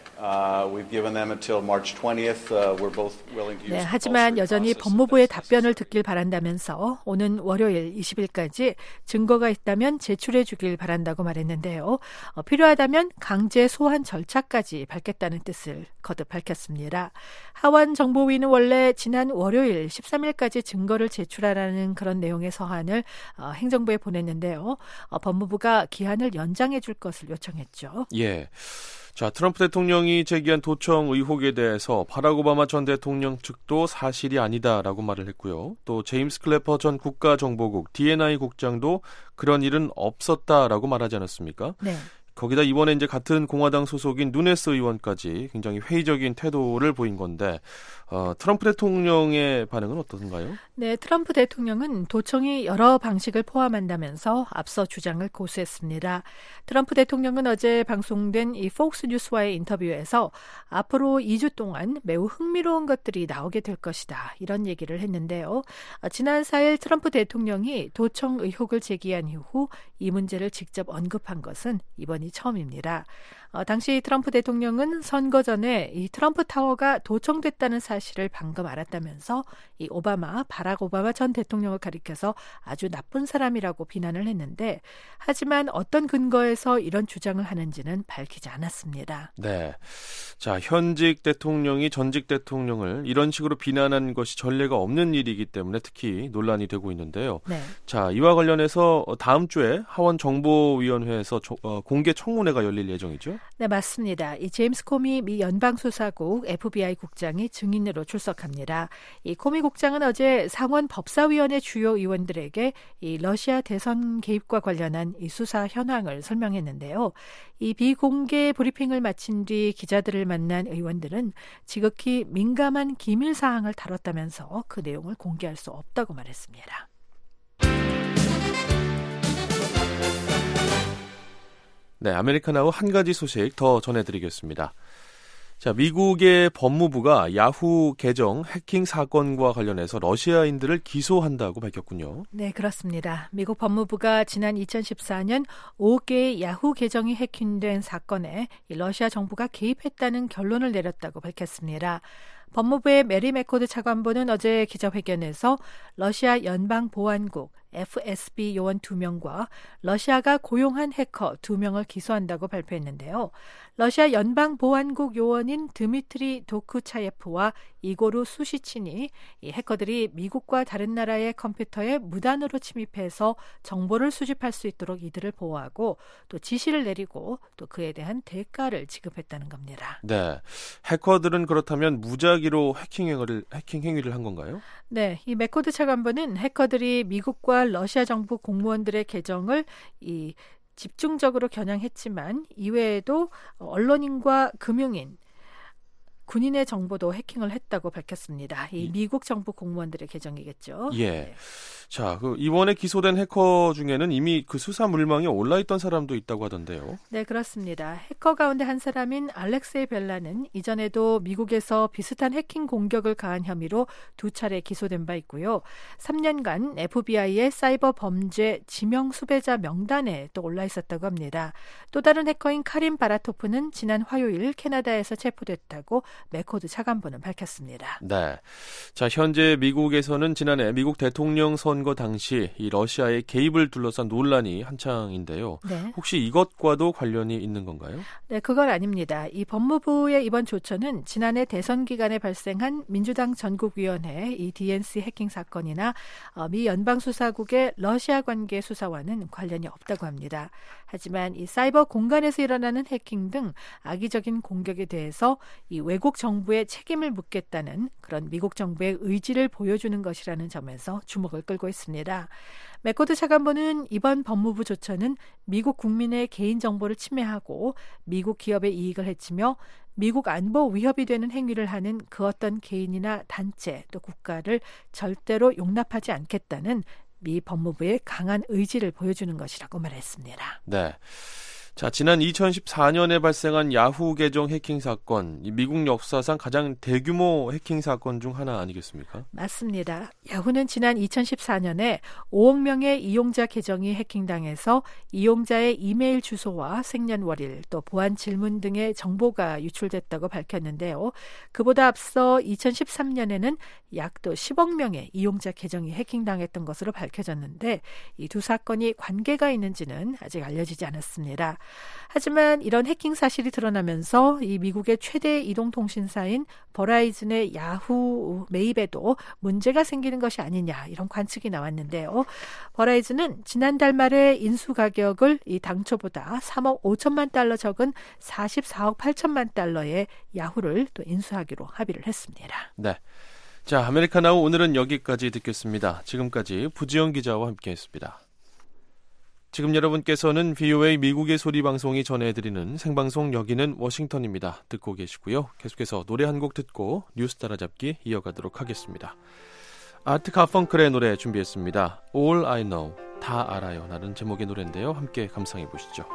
Uh, we've given them until March twentieth. Uh, we're both willing to use. 네, 하지만 여전히 법무부의 답변을 듣길 바란다면서 오는 월요일 이십 일까지 증거가 있다면 제출해 주길 바란다고 말했는데요. 어, 필요하다면 강제 소환 절차까지 밟겠다는 뜻을 거듭 밝혔습니다. 하원 정보위는 원래 지난 월요일 십삼 일까지 증거를 제출하라는 그런 내용의 서한을 어, 행정부에 보냈는데요. 어, 법무부가 기한을 연장해 줄 것을 요청했죠. 예. 자, 트럼프 대통령이 제기한 도청 의혹에 대해서 바락 오바마 전 대통령 측도 사실이 아니다라고 말을 했고요. 또 제임스 클래퍼 전 국가정보국 디엔아이 국장도 그런 일은 없었다라고 말하지 않았습니까? 네. 거기다 이번에 이제 같은 공화당 소속인 누네스 의원까지 굉장히 회의적인 태도를 보인 건데 어, 트럼프 대통령의 반응은 어떤가요? 네, 트럼프 대통령은 도청이 여러 방식을 포함한다면서 앞서 주장을 고수했습니다. 트럼프 대통령은 어제 방송된 이 폭스 뉴스와의 인터뷰에서 앞으로 이 주 동안 매우 흥미로운 것들이 나오게 될 것이다. 이런 얘기를 했는데요. 지난 사 일 트럼프 대통령이 도청 의혹을 제기한 이후 이 문제를 직접 언급한 것은 이번이 처음입니다. 어, 당시 트럼프 대통령은 선거 전에 이 트럼프 타워가 도청됐다는 사실을 방금 알았다면서 이 오바마, 바락 오바마 전 대통령을 가리켜서 아주 나쁜 사람이라고 비난을 했는데 하지만 어떤 근거에서 이런 주장을 하는지는 밝히지 않았습니다. 네, 자, 현직 대통령이 전직 대통령을 이런 식으로 비난한 것이 전례가 없는 일이기 때문에 특히 논란이 되고 있는데요. 네. 자, 이와 관련해서 다음 주에 하원 정보위원회에서 조, 어, 공개 청문회가 열릴 예정이죠? 네, 맞습니다. 이 제임스 코미 미 연방수사국 에프비아이 국장이 증인으로 출석합니다. 이 코미 국장은 어제 상원 법사위원회 주요 의원들에게 이 러시아 대선 개입과 관련한 이 수사 현황을 설명했는데요. 이 비공개 브리핑을 마친 뒤 기자들을 만난 의원들은 지극히 민감한 기밀 사항을 다뤘다면서 그 내용을 공개할 수 없다고 말했습니다. 네, 아메리카나우 한 가지 소식 더 전해드리겠습니다. 자, 미국의 법무부가 야후 계정 해킹 사건과 관련해서 러시아인들을 기소한다고 밝혔군요. 네, 그렇습니다. 미국 법무부가 지난 이천십사 년 다섯 개의 야후 계정이 해킹된 사건에 러시아 정부가 개입했다는 결론을 내렸다고 밝혔습니다. 법무부의 메리 맥코드 차관보는 어제 기자회견에서 러시아 연방보안국 에프에스비 요원 두 명과 러시아가 고용한 해커 두 명을 기소한다고 발표했는데요. 러시아 연방보안국 요원인 드미트리 도쿠차예프와 이고르 수시친이 이 해커들이 미국과 다른 나라의 컴퓨터에 무단으로 침입해서 정보를 수집할 수 있도록 이들을 보호하고 또 지시를 내리고 또 그에 대한 대가를 지급했다는 겁니다. 네, 해커들은 그렇다면 무작위로 해킹 행위를, 해킹 행위를 한 건가요? 네, 이 맥코드 차관보는 해커들이 미국과 러시아 정부 공무원들의 계정을 이 집중적으로 겨냥했지만 이외에도 언론인과 금융인, 군인의 정보도 해킹을 했다고 밝혔습니다. 이 미국 정부 공무원들의 계정이겠죠. 예. 네. 자, 그 이번에 기소된 해커 중에는 이미 그 수사 물망에 올라있던 사람도 있다고 하던데요. 네, 그렇습니다. 해커 가운데 한 사람인 알렉세이 벨라는 이전에도 미국에서 비슷한 해킹 공격을 가한 혐의로 두 차례 기소된 바 있고요. 삼 년간 에프비아이의 사이버 범죄 지명 수배자 명단에 또 올라 있었다고 합니다. 또 다른 해커인 카림 바라토프는 지난 화요일 캐나다에서 체포됐다고 메코드 차관부는 밝혔습니다. 네. 자, 현재 미국에서는 지난해 미국 대통령 선거 당시 이 러시아의 개입을 둘러싼 논란이 한창인데요. 네. 혹시 이것과도 관련이 있는 건가요? 네, 그건 아닙니다. 이 법무부의 이번 조처는 지난해 대선 기간에 발생한 민주당 전국위원회 이 디엔씨 해킹 사건이나 미 연방수사국의 러시아 관계 수사와는 관련이 없다고 합니다. 하지만 이 사이버 공간에서 일어나는 해킹 등 악의적인 공격에 대해서 이 외국 정부에 책임을 묻겠다는 그런 미국 정부의 의지를 보여주는 것이라는 점에서 주목을 끌고 있습니다. 메코드 차관보는 이번 법무부 조처는 미국 국민의 개인정보를 침해하고 미국 기업의 이익을 해치며 미국 안보 위협이 되는 행위를 하는 그 어떤 개인이나 단체 또 국가를 절대로 용납하지 않겠다는 미 법무부의 강한 의지를 보여주는 것이라고 말했습니다. 네. 자, 지난 이천십사 년에 발생한 야후 계정 해킹 사건, 이 미국 역사상 가장 대규모 해킹 사건 중 하나 아니겠습니까? 맞습니다. 야후는 지난 이천십사 년에 오억 명의 이용자 계정이 해킹당해서 이용자의 이메일 주소와 생년월일, 또 보안 질문 등의 정보가 유출됐다고 밝혔는데요. 그보다 앞서 이천십삼 년에는 약 또 십억 명의 이용자 계정이 해킹당했던 것으로 밝혀졌는데 이 두 사건이 관계가 있는지는 아직 알려지지 않았습니다. 하지만 이런 해킹 사실이 드러나면서 이 미국의 최대 이동통신사인 버라이즌의 야후 매입에도 문제가 생기는 것이 아니냐 이런 관측이 나왔는데요. 버라이즌은 지난달 말에 인수 가격을 이 당초보다 삼억 오천만 달러 적은 사십사억 팔천만 달러의 야후를 또 인수하기로 합의를 했습니다. 네. 자, 아메리카나우 오늘은 여기까지 듣겠습니다. 지금까지 부지영 기자와 함께했습니다. 지금 여러분께서는 브이오에이 미국의 소리 방송이 전해드리는 생방송 여기는 워싱턴입니다. 듣고 계시고요. 계속해서 노래 한 곡 듣고 뉴스 따라잡기 이어가도록 하겠습니다. 아트 가펑클의 노래 준비했습니다. All I Know, 다 알아요 라는 제목의 노래인데요. 함께 감상해 보시죠.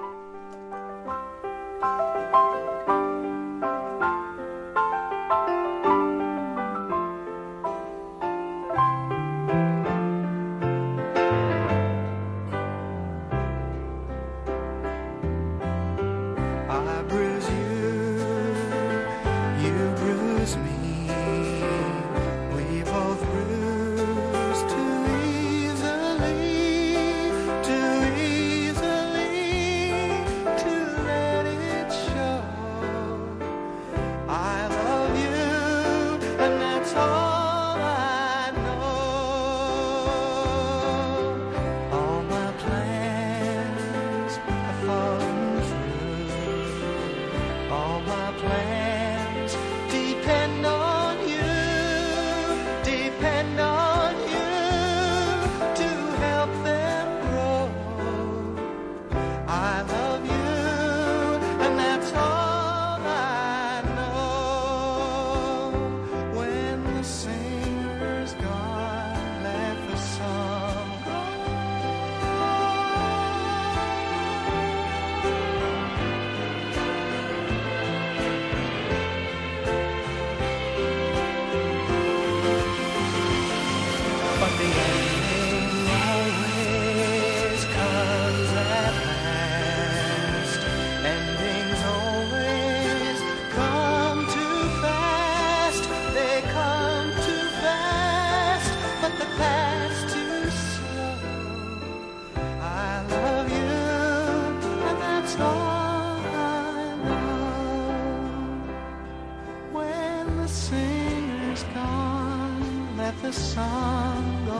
The sun go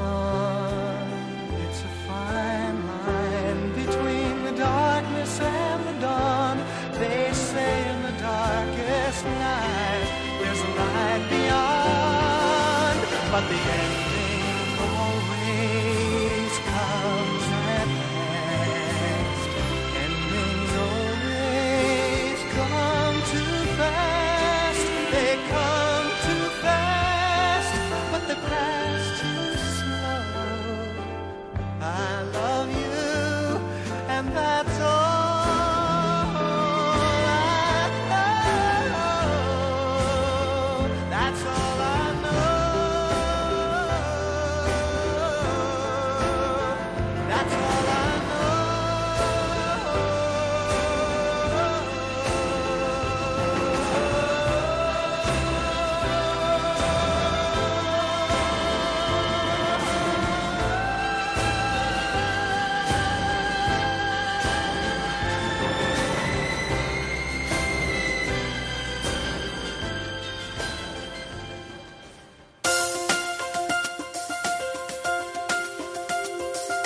on. It's a fine line between the darkness and the dawn. They say in the darkest night there's a light beyond, but the ending always comes at last. Endings always come too fast. They come too fast. The past too slow.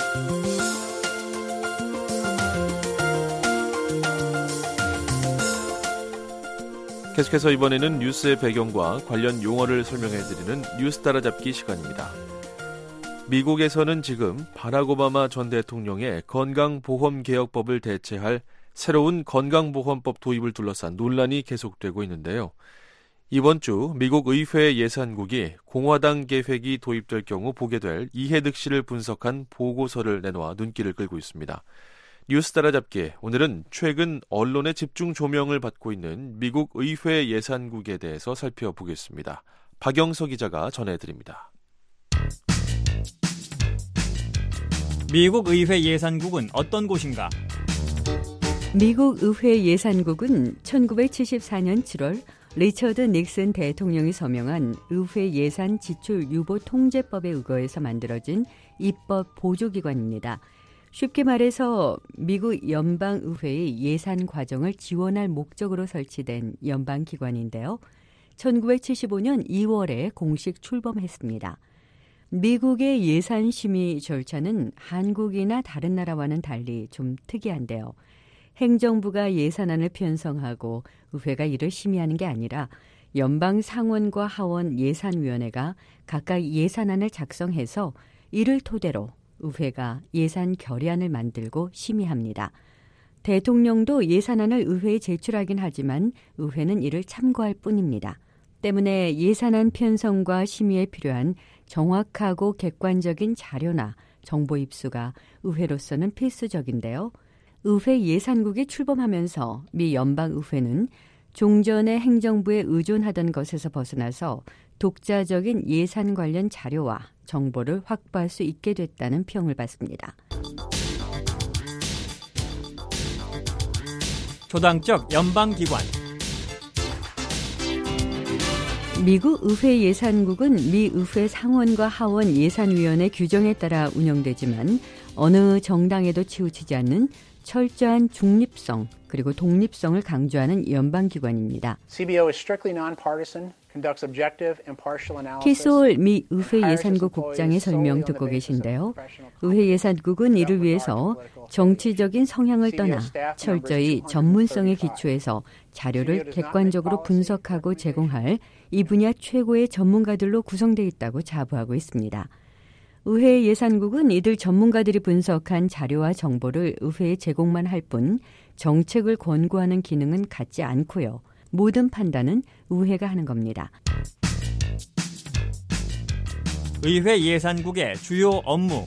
계속해서 이번에는 뉴스의 배경과 관련 용어를 설명해드리는 뉴스 따라잡기 시간입니다. 미국에서는 지금 바락 오바마 전 대통령의 건강보험개혁법을 대체할 새로운 건강보험법 도입을 둘러싼 논란이 계속되고 있는데요. 이번 주 미국 의회 예산국이 공화당 계획이 도입될 경우 보게 될 이해득실을 분석한 보고서를 내놓아 눈길을 끌고 있습니다. 뉴스 따라잡기, 오늘은 최근 언론의 집중 조명을 받고 있는 미국 의회 예산국에 대해서 살펴보겠습니다. 박영서 기자가 전해드립니다. 미국 의회 예산국은 어떤 곳인가? 미국 의회 예산국은 천구백칠십사년 칠월 리처드 닉슨 대통령이 서명한 의회 예산 지출 유보 통제법에 의거해서 만들어진 입법 보조기관입니다. 쉽게 말해서 미국 연방의회의 예산 과정을 지원할 목적으로 설치된 연방기관인데요. 천구백칠십오년 이월에 공식 출범했습니다. 미국의 예산 심의 절차는 한국이나 다른 나라와는 달리 좀 특이한데요. 행정부가 예산안을 편성하고 의회가 이를 심의하는 게 아니라 연방 상원과 하원 예산위원회가 각각 예산안을 작성해서 이를 토대로 의회가 예산 결의안을 만들고 심의합니다. 대통령도 예산안을 의회에 제출하긴 하지만 의회는 이를 참고할 뿐입니다. 때문에 예산안 편성과 심의에 필요한 정확하고 객관적인 자료나 정보 입수가 의회로서는 필수적인데요. 의회 예산국이 출범하면서 미 연방의회는 종전의 행정부에 의존하던 것에서 벗어나서 독자적인 예산 관련 자료와 정보를 확보할 수 있게 됐다는 평을 받습니다. 초당적 연방기관. 미국 의회 예산국은 미 의회 상원과 하원 예산위원회 규정에 따라 운영되지만 어느 정당에도 치우치지 않는 철저한 중립성 그리고 독립성을 강조하는 연방기관입니다. 씨비오 is strictly nonpartisan, conducts objective, impartial analysis. 키스홀 미 의회 예산국 국장의 설명 듣고 계신데요. 의회 예산국은 이를 위해서 정치적인 성향을 떠나 철저히 전문성에 기초해서 자료를 객관적으로 분석하고 제공할 이 분야 최고의 전문가들로 구성되어 있다고 자부하고 있습니다. 의회 예산국은 이들 전문가들이 분석한 자료와 정보를 의회에 제공만 할 뿐 정책을 권고하는 기능은 갖지 않고요. 모든 판단은 의회가 하는 겁니다. 의회 예산국의 주요 업무.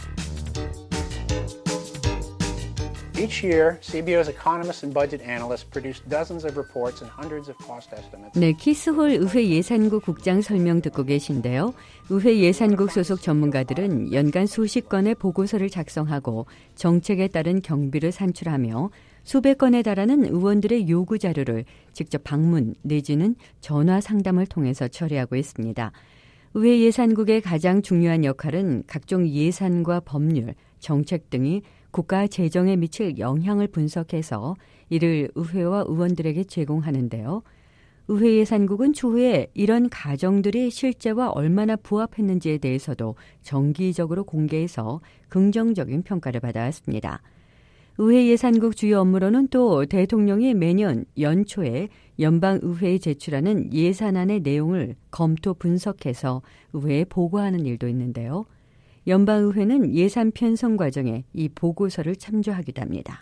Each year, 씨비오's economists and budget analysts produce dozens of reports and hundreds of cost estimates. 네, 키스홀 의회 예산국 국장 설명 듣고 계신데요. 의회 예산국 소속 전문가들은 연간 수십 건의 보고서를 작성하고 정책에 따른 경비를 산출하며 수백 건에 달하는 의원들의 요구 자료를 직접 방문 내지는 전화 상담을 통해서 처리하고 있습니다. 의회 예산국의 가장 중요한 역할은 각종 예산과 법률, 정책 등이 국가 재정에 미칠 영향을 분석해서 이를 의회와 의원들에게 제공하는데요. 의회 예산국은 추후에 이런 가정들이 실제와 얼마나 부합했는지에 대해서도 정기적으로 공개해서 긍정적인 평가를 받아왔습니다. 의회 예산국 주요 업무로는 또 대통령이 매년 연초에 연방의회에 제출하는 예산안의 내용을 검토 분석해서 의회에 보고하는 일도 있는데요. 연방의회는 예산 편성 과정에 이 보고서를 참조하기도 합니다.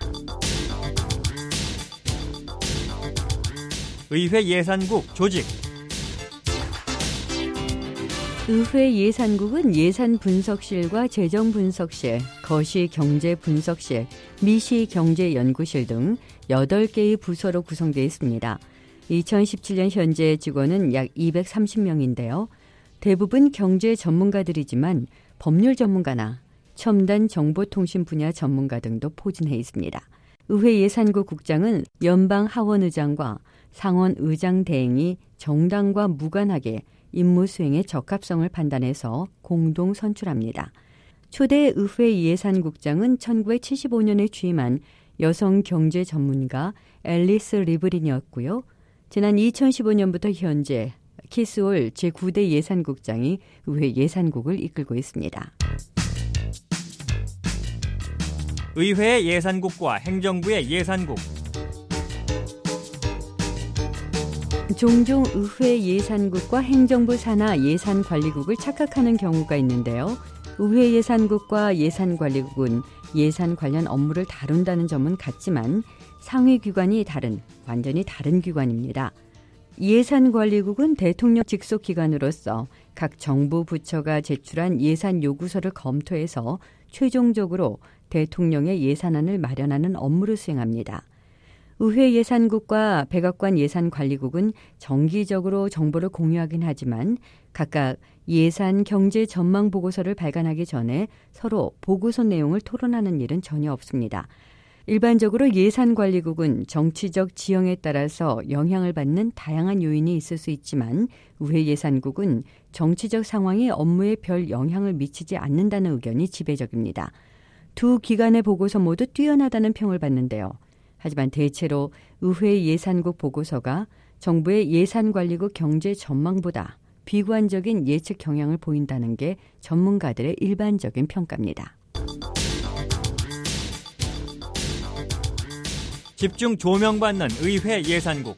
의회 예산국 조직. 의회 예산국은 예산 분석실과 재정 분석실, 거시 경제 분석실, 미시 경제 연구실 등 여덟 개의 부서로 구성되어 있습니다. 이천십칠 년 현재 직원은 약 이백삼십 명인데요. 대부분 경제 전문가들이지만 법률 전문가나 첨단 정보통신 분야 전문가 등도 포진해 있습니다. 의회 예산국 국장은 연방 하원의장과 상원의장 대행이 정당과 무관하게 임무 수행의 적합성을 판단해서 공동 선출합니다. 초대 의회 예산국장은 천구백칠십오 년에 취임한 여성 경제 전문가 앨리스 리브린이었고요. 지난 이천십오 년부터 현재 키스홀 제구 대 예산국장이 의회 예산국을 이끌고 있습니다. 의회의 예산국과 행정부의 예산국. 종종 의회 예산국과 행정부 산하 예산관리국을 착각하는 경우가 있는데요. 의회 예산국과 예산관리국은 예산 관련 업무를 다룬다는 점은 같지만 상위 기관이 다른, 완전히 다른 기관입니다. 예산관리국은 대통령 직속 기관으로서 각 정부 부처가 제출한 예산 요구서를 검토해서 최종적으로 대통령의 예산안을 마련하는 업무를 수행합니다. 의회 예산국과 백악관 예산관리국은 정기적으로 정보를 공유하긴 하지만 각각 예산 경제 전망 보고서를 발간하기 전에 서로 보고서 내용을 토론하는 일은 전혀 없습니다. 일반적으로 예산관리국은 정치적 지형에 따라서 영향을 받는 다양한 요인이 있을 수 있지만 의회 예산국은 정치적 상황이 업무에 별 영향을 미치지 않는다는 의견이 지배적입니다. 두 기관의 보고서 모두 뛰어나다는 평을 받는데요. 하지만 대체로 의회 예산국 보고서가 정부의 예산관리국 경제 전망보다 비관적인 예측 경향을 보인다는 게 전문가들의 일반적인 평가입니다. 집중 조명받는 의회 예산국.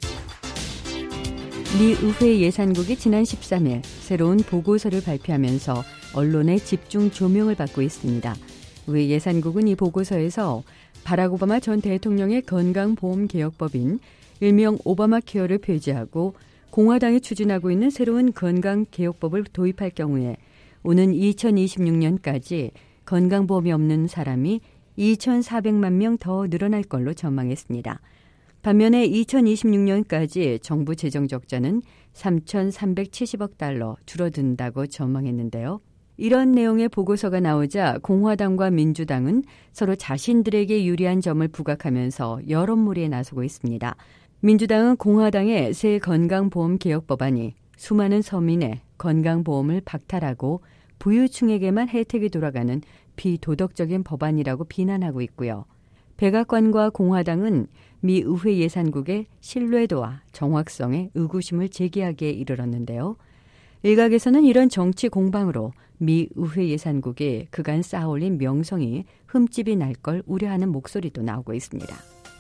미 의회 예산국이 지난 십삼 일 새로운 보고서를 발표하면서 언론의 집중 조명을 받고 있습니다. 의회 예산국은 이 보고서에서 바락 오바마 전 대통령의 건강보험개혁법인 일명 오바마 케어를 폐지하고 공화당이 추진하고 있는 새로운 건강개혁법을 도입할 경우에 오는 이천이십육 년까지 건강보험이 없는 사람이 이천사백만 명 더 늘어날 걸로 전망했습니다. 반면에 이천이십육 년까지 정부 재정 적자는 삼천삼백칠십억 달러 줄어든다고 전망했는데요. 이런 내용의 보고서가 나오자 공화당과 민주당은 서로 자신들에게 유리한 점을 부각하면서 여론몰이에 나서고 있습니다. 민주당은 공화당의 새 건강보험 개혁 법안이 수많은 서민의 건강보험을 박탈하고 부유층에게만 혜택이 돌아가는 비도덕적인 법안이라고 비난하고 있고요. 백악관과 공화당은 미 의회 예산국의 신뢰도와 정확성에 의구심을 제기하기에 이르렀는데요. 일각에서는 이런 정치 공방으로 미 의회 예산국이 그간 쌓아올린 명성이 흠집이 날 걸 우려하는 목소리도 나오고 있습니다.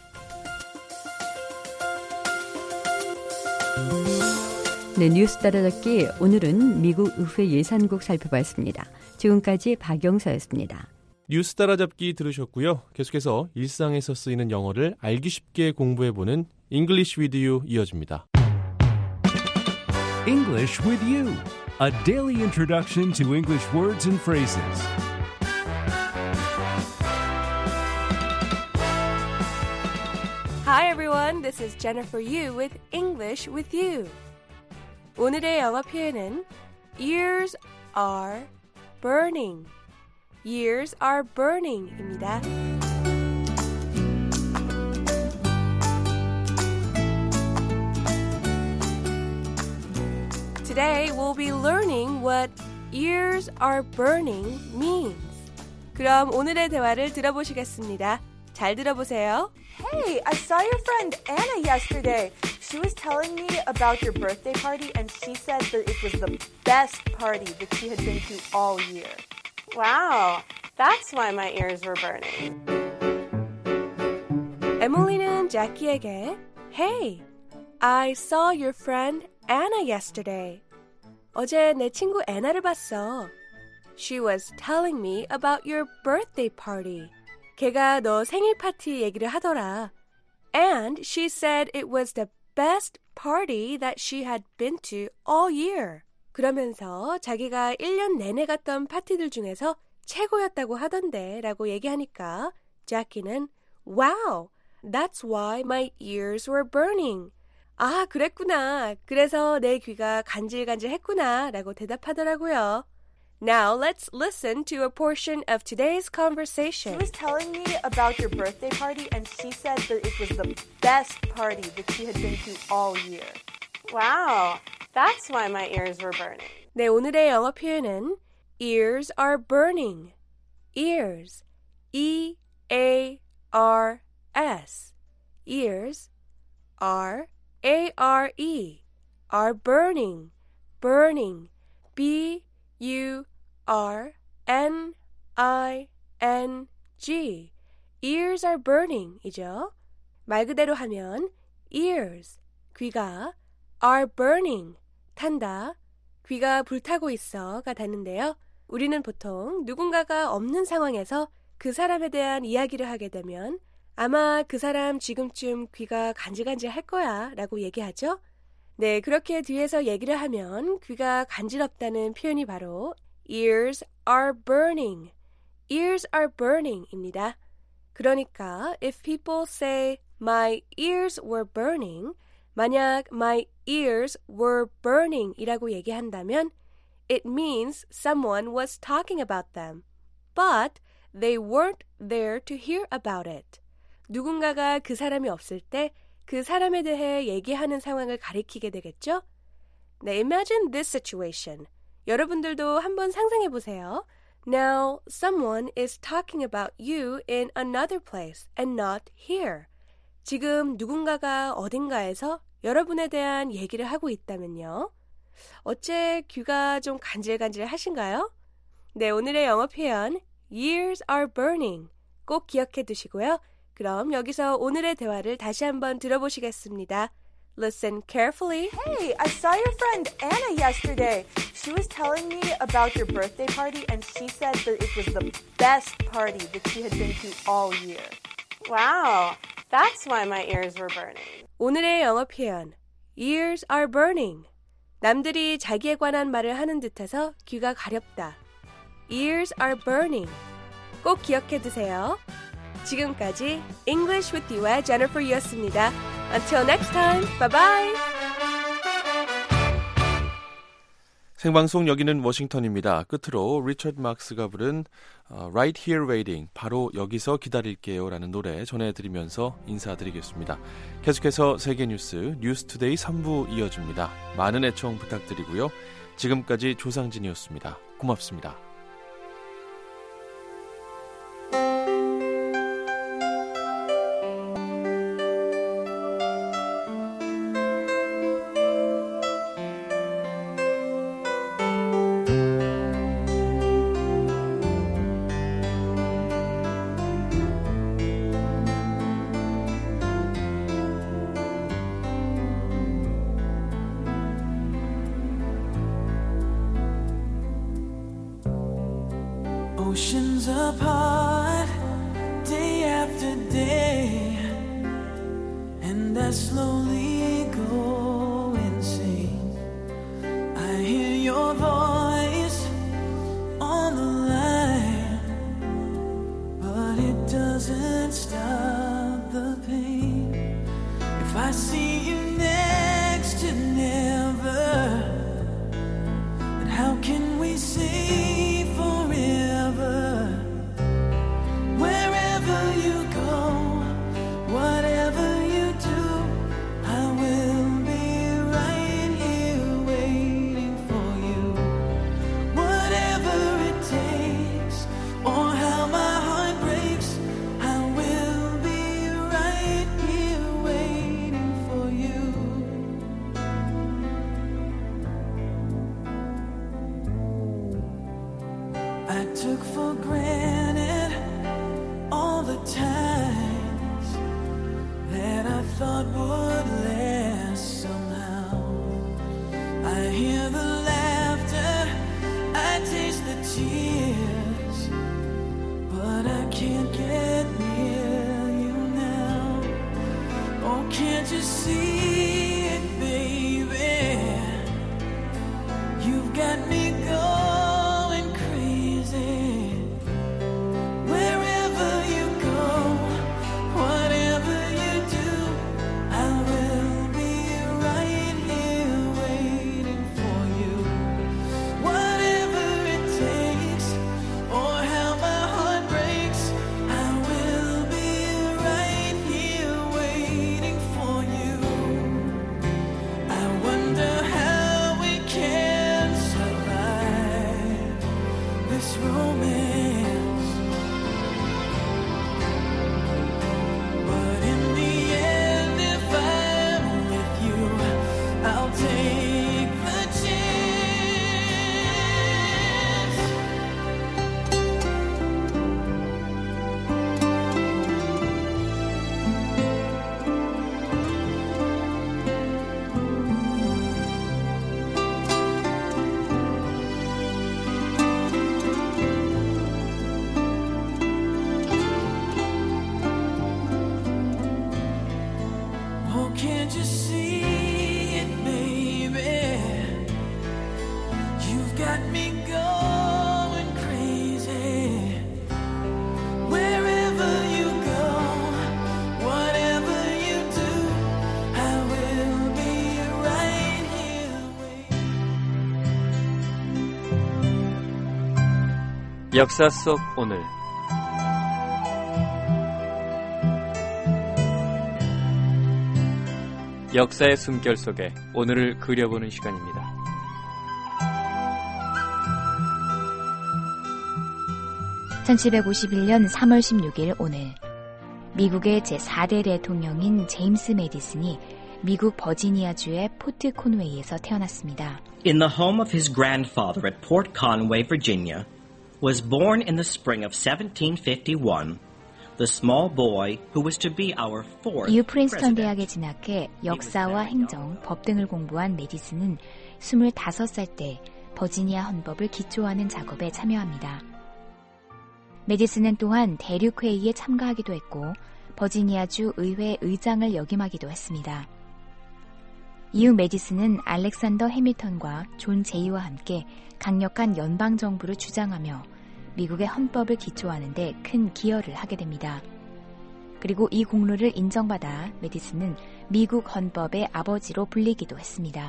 네, 뉴스 따라잡기 오늘은 미국 의회 예산국 살펴봤습니다. 지금까지 박영서였습니다. 뉴스 따라잡기 들으셨고요. 계속해서 일상에서 쓰이는 영어를 알기 쉽게 공부해보는 English with You 이어집니다. English with You, a daily introduction to English words and phrases. Hi everyone, this is Jennifer Yu with English with You. 오늘의 영어 표현은 Ears are burning. Ears are burning 입니다. Today we'll be learning what ears are burning means. 그럼 오늘의 대화를 들어보시겠습니다. 잘 들어보세요. Hey, I saw your friend Anna yesterday. She was telling me about your birthday party and she said that it was the best party that she had been to all year. Wow, that's why my ears were burning. 에밀리는 자키에게 Hey, I saw your friend Anna yesterday. 어제 내 친구 애나를 봤어. She was telling me about your birthday party. 걔가 너 생일 파티 얘기를 하더라. And she said it was the best party that she had been to all year. 그러면서 자기가 일 년 내내 갔던 파티들 중에서 최고였다고 하던데 라고 얘기하니까 자키는 Wow, that's why my ears were burning. 아, 그랬구나. 그래서 내 귀가 간질간질했구나 라고 대답하더라고요. Now let's listen to a portion of today's conversation. She was telling me about your birthday party and she said that it was the best party that she had been to all year. Wow, that's why my ears were burning. 네, 오늘의 영어 표현은 ears are burning. ears, E A R S. ears are A R E, are burning, burning, B U R N I N G, ears are burning 이죠. 말 그대로 하면 ears, 귀가 are burning, 탄다, 귀가 불타고 있어가 닿는데요. 우리는 보통 누군가가 없는 상황에서 그 사람에 대한 이야기를 하게 되면 아마 그 사람 지금쯤 귀가 간질간질할 거야 라고 얘기하죠. 네, 그렇게 뒤에서 얘기를 하면 귀가 간지럽다는 표현이 바로 ears are burning, ears are burning 입니다. 그러니까 if people say my ears were burning, 만약 my ears were burning 이라고 얘기한다면 it means someone was talking about them, but they weren't there to hear about it. 누군가가 그 사람이 없을 때 그 사람에 대해 얘기하는 상황을 가리키게 되겠죠? 네, imagine this situation. 여러분들도 한번 상상해 보세요. Now, someone is talking about you in another place and not here. 지금 누군가가 어딘가에서 여러분에 대한 얘기를 하고 있다면요. 어째 귀가 좀 간질간질 하신가요? 네, 오늘의 영어 표현 ears are burning 꼭 기억해 두시고요. 그럼 여기서 오늘의 대화를 다시 한번 들어보시겠습니다. Listen carefully. Hey, I saw your friend Anna yesterday. She was telling me about your birthday party and she said that it was the best party that she had been to all year. Wow, that's why my ears were burning. 오늘의 영어 표현 ears are burning. 남들이 자기에 관한 말을 하는 듯해서 귀가 가렵다. Ears are burning. 꼭 기억해 두세요. 지금까지 English with You의 Jennifer였습니다. Until next time, bye bye. 생방송 여기는 워싱턴입니다. 끝으로 리처드 막스가 부른 uh, Right Here Waiting, 바로 여기서 기다릴게요 라는 노래 전해드리면서 인사드리겠습니다. 계속해서 세계뉴스 뉴스투데이 삼 부 이어집니다. 많은 애청 부탁드리고요. 지금까지 조상진이었습니다. 고맙습니다. Oceans apart, day after day, and I slowly go insane. I hear your voice on the line, but it doesn't stop the pain. If I see you next to never, then how can we say I took for granted all the times that I thought would last somehow. I hear the laughter, I taste the tears, but I can't get near you now. Oh, can't you see it, baby? You've got me going. You 역사 속 오늘 역사의 숨결 속에 오늘을 그려보는 시간입니다. 천칠백오십일 년 삼월 십육일 오늘 미국의 제사 대 대통령인 제임스 메디슨이 미국 버지니아주의 포트 콘웨이에서 태어났습니다. In the home of his grandfather at Port Conway, Virginia, was born in the spring of seventeen fifty-one, the small boy who was to be our fourth 이후 프린스턴 president. 대학에 진학해 역사와 행정, 법 등을 공부한 메디슨은 스물다섯 살 때 버지니아 헌법을 기초하는 작업에 참여합니다. 메디슨은 또한 대륙회의에 참가하기도 했고 버지니아주 의회 의장을 역임하기도 했습니다. 이후 메디슨은 알렉산더 해밀턴과 존 제이와 함께 강력한 연방정부를 주장하며 미국의 헌법을 기초하는 데 큰 기여를 하게 됩니다. 그리고 이 공로를 인정받아 메디슨은 미국 헌법의 아버지로 불리기도 했습니다.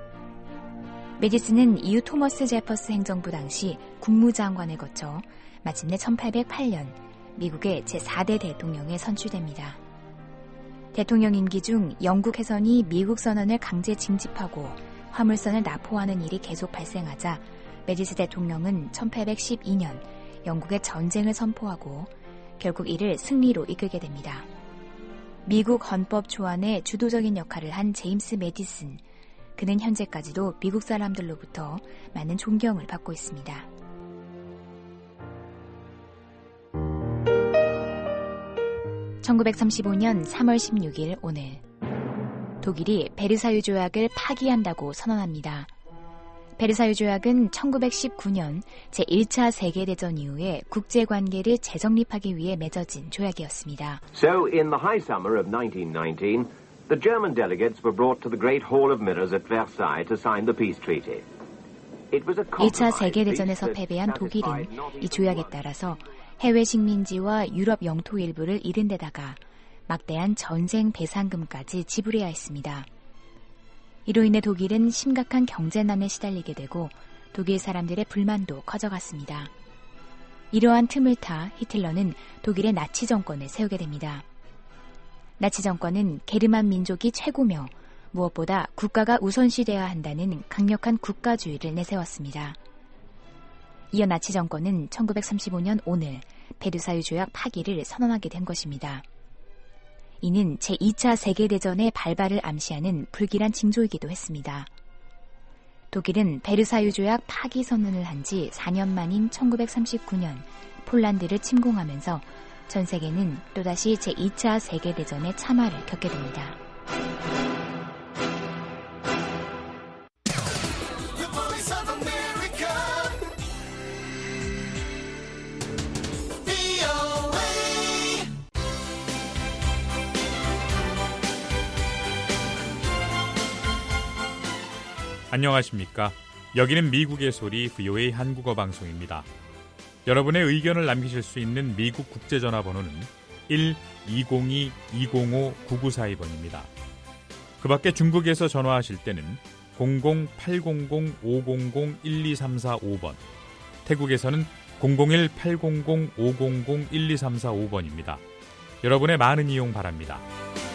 메디슨은 이후 토머스 제퍼스 행정부 당시 국무장관을 거쳐 마침내 천팔백팔 년 미국의 제사 대 대통령에 선출됩니다. 대통령 임기 중 영국 해선이 미국 선원을 강제 징집하고 화물선을 납포하는 일이 계속 발생하자 메디슨 대통령은 천팔백십이 년 영국의 전쟁을 선포하고 결국 이를 승리로 이끌게 됩니다. 미국 헌법 초안에 주도적인 역할을 한 제임스 메디슨, 그는 현재까지도 미국 사람들로부터 많은 존경을 받고 있습니다. 천구백삼십오 년 삼월 십육일 오늘 독일이 베르사유 조약을 파기한다고 선언합니다. 베르사유 조약은 천구백십구 년 제일 차 세계대전 이후에 국제관계를 재정립하기 위해 맺어진 조약이었습니다. So in the high summer of nineteen nineteen, the German delegates were brought to the Great Hall of Mirrors at Versailles to sign the peace treaty. It was a 일 차 compromise 세계대전에서 peace that 패배한 독일은 satisfied not 이 조약에 따라서 해외 식민지와 유럽 영토 일부를 잃은 데다가 막대한 전쟁 배상금까지 지불해야 했습니다. 이로 인해 독일은 심각한 경제난에 시달리게 되고 독일 사람들의 불만도 커져갔습니다. 이러한 틈을 타 히틀러는 독일의 나치 정권을 세우게 됩니다. 나치 정권은 게르만 민족이 최고며 무엇보다 국가가 우선시되어야 한다는 강력한 국가주의를 내세웠습니다. 이어 나치 정권은 천구백삼십오 년 오늘 베르사유 조약 파기를 선언하게 된 것입니다. 이는 제이 차 세계대전의 발발을 암시하는 불길한 징조이기도 했습니다. 독일은 베르사유 조약 파기 선언을 한 지 사 년 만인 천구백삼십구 년 폴란드를 침공하면서 전 세계는 또다시 제이 차 세계대전의 참화를 겪게 됩니다. 안녕하십니까. 여기는 미국의 소리 브이오에이 한국어 방송입니다. 여러분의 의견을 남기실 수 있는 미국 국제전화번호는 일 이공이 이공오 구구사이 번입니다. 그 밖에 중국에서 전화하실 때는 공공 팔공공 오공공 일이삼사오 번, 태국에서는 공공일 팔공공 오공공 일이삼사오 번입니다. 여러분의 많은 이용 바랍니다.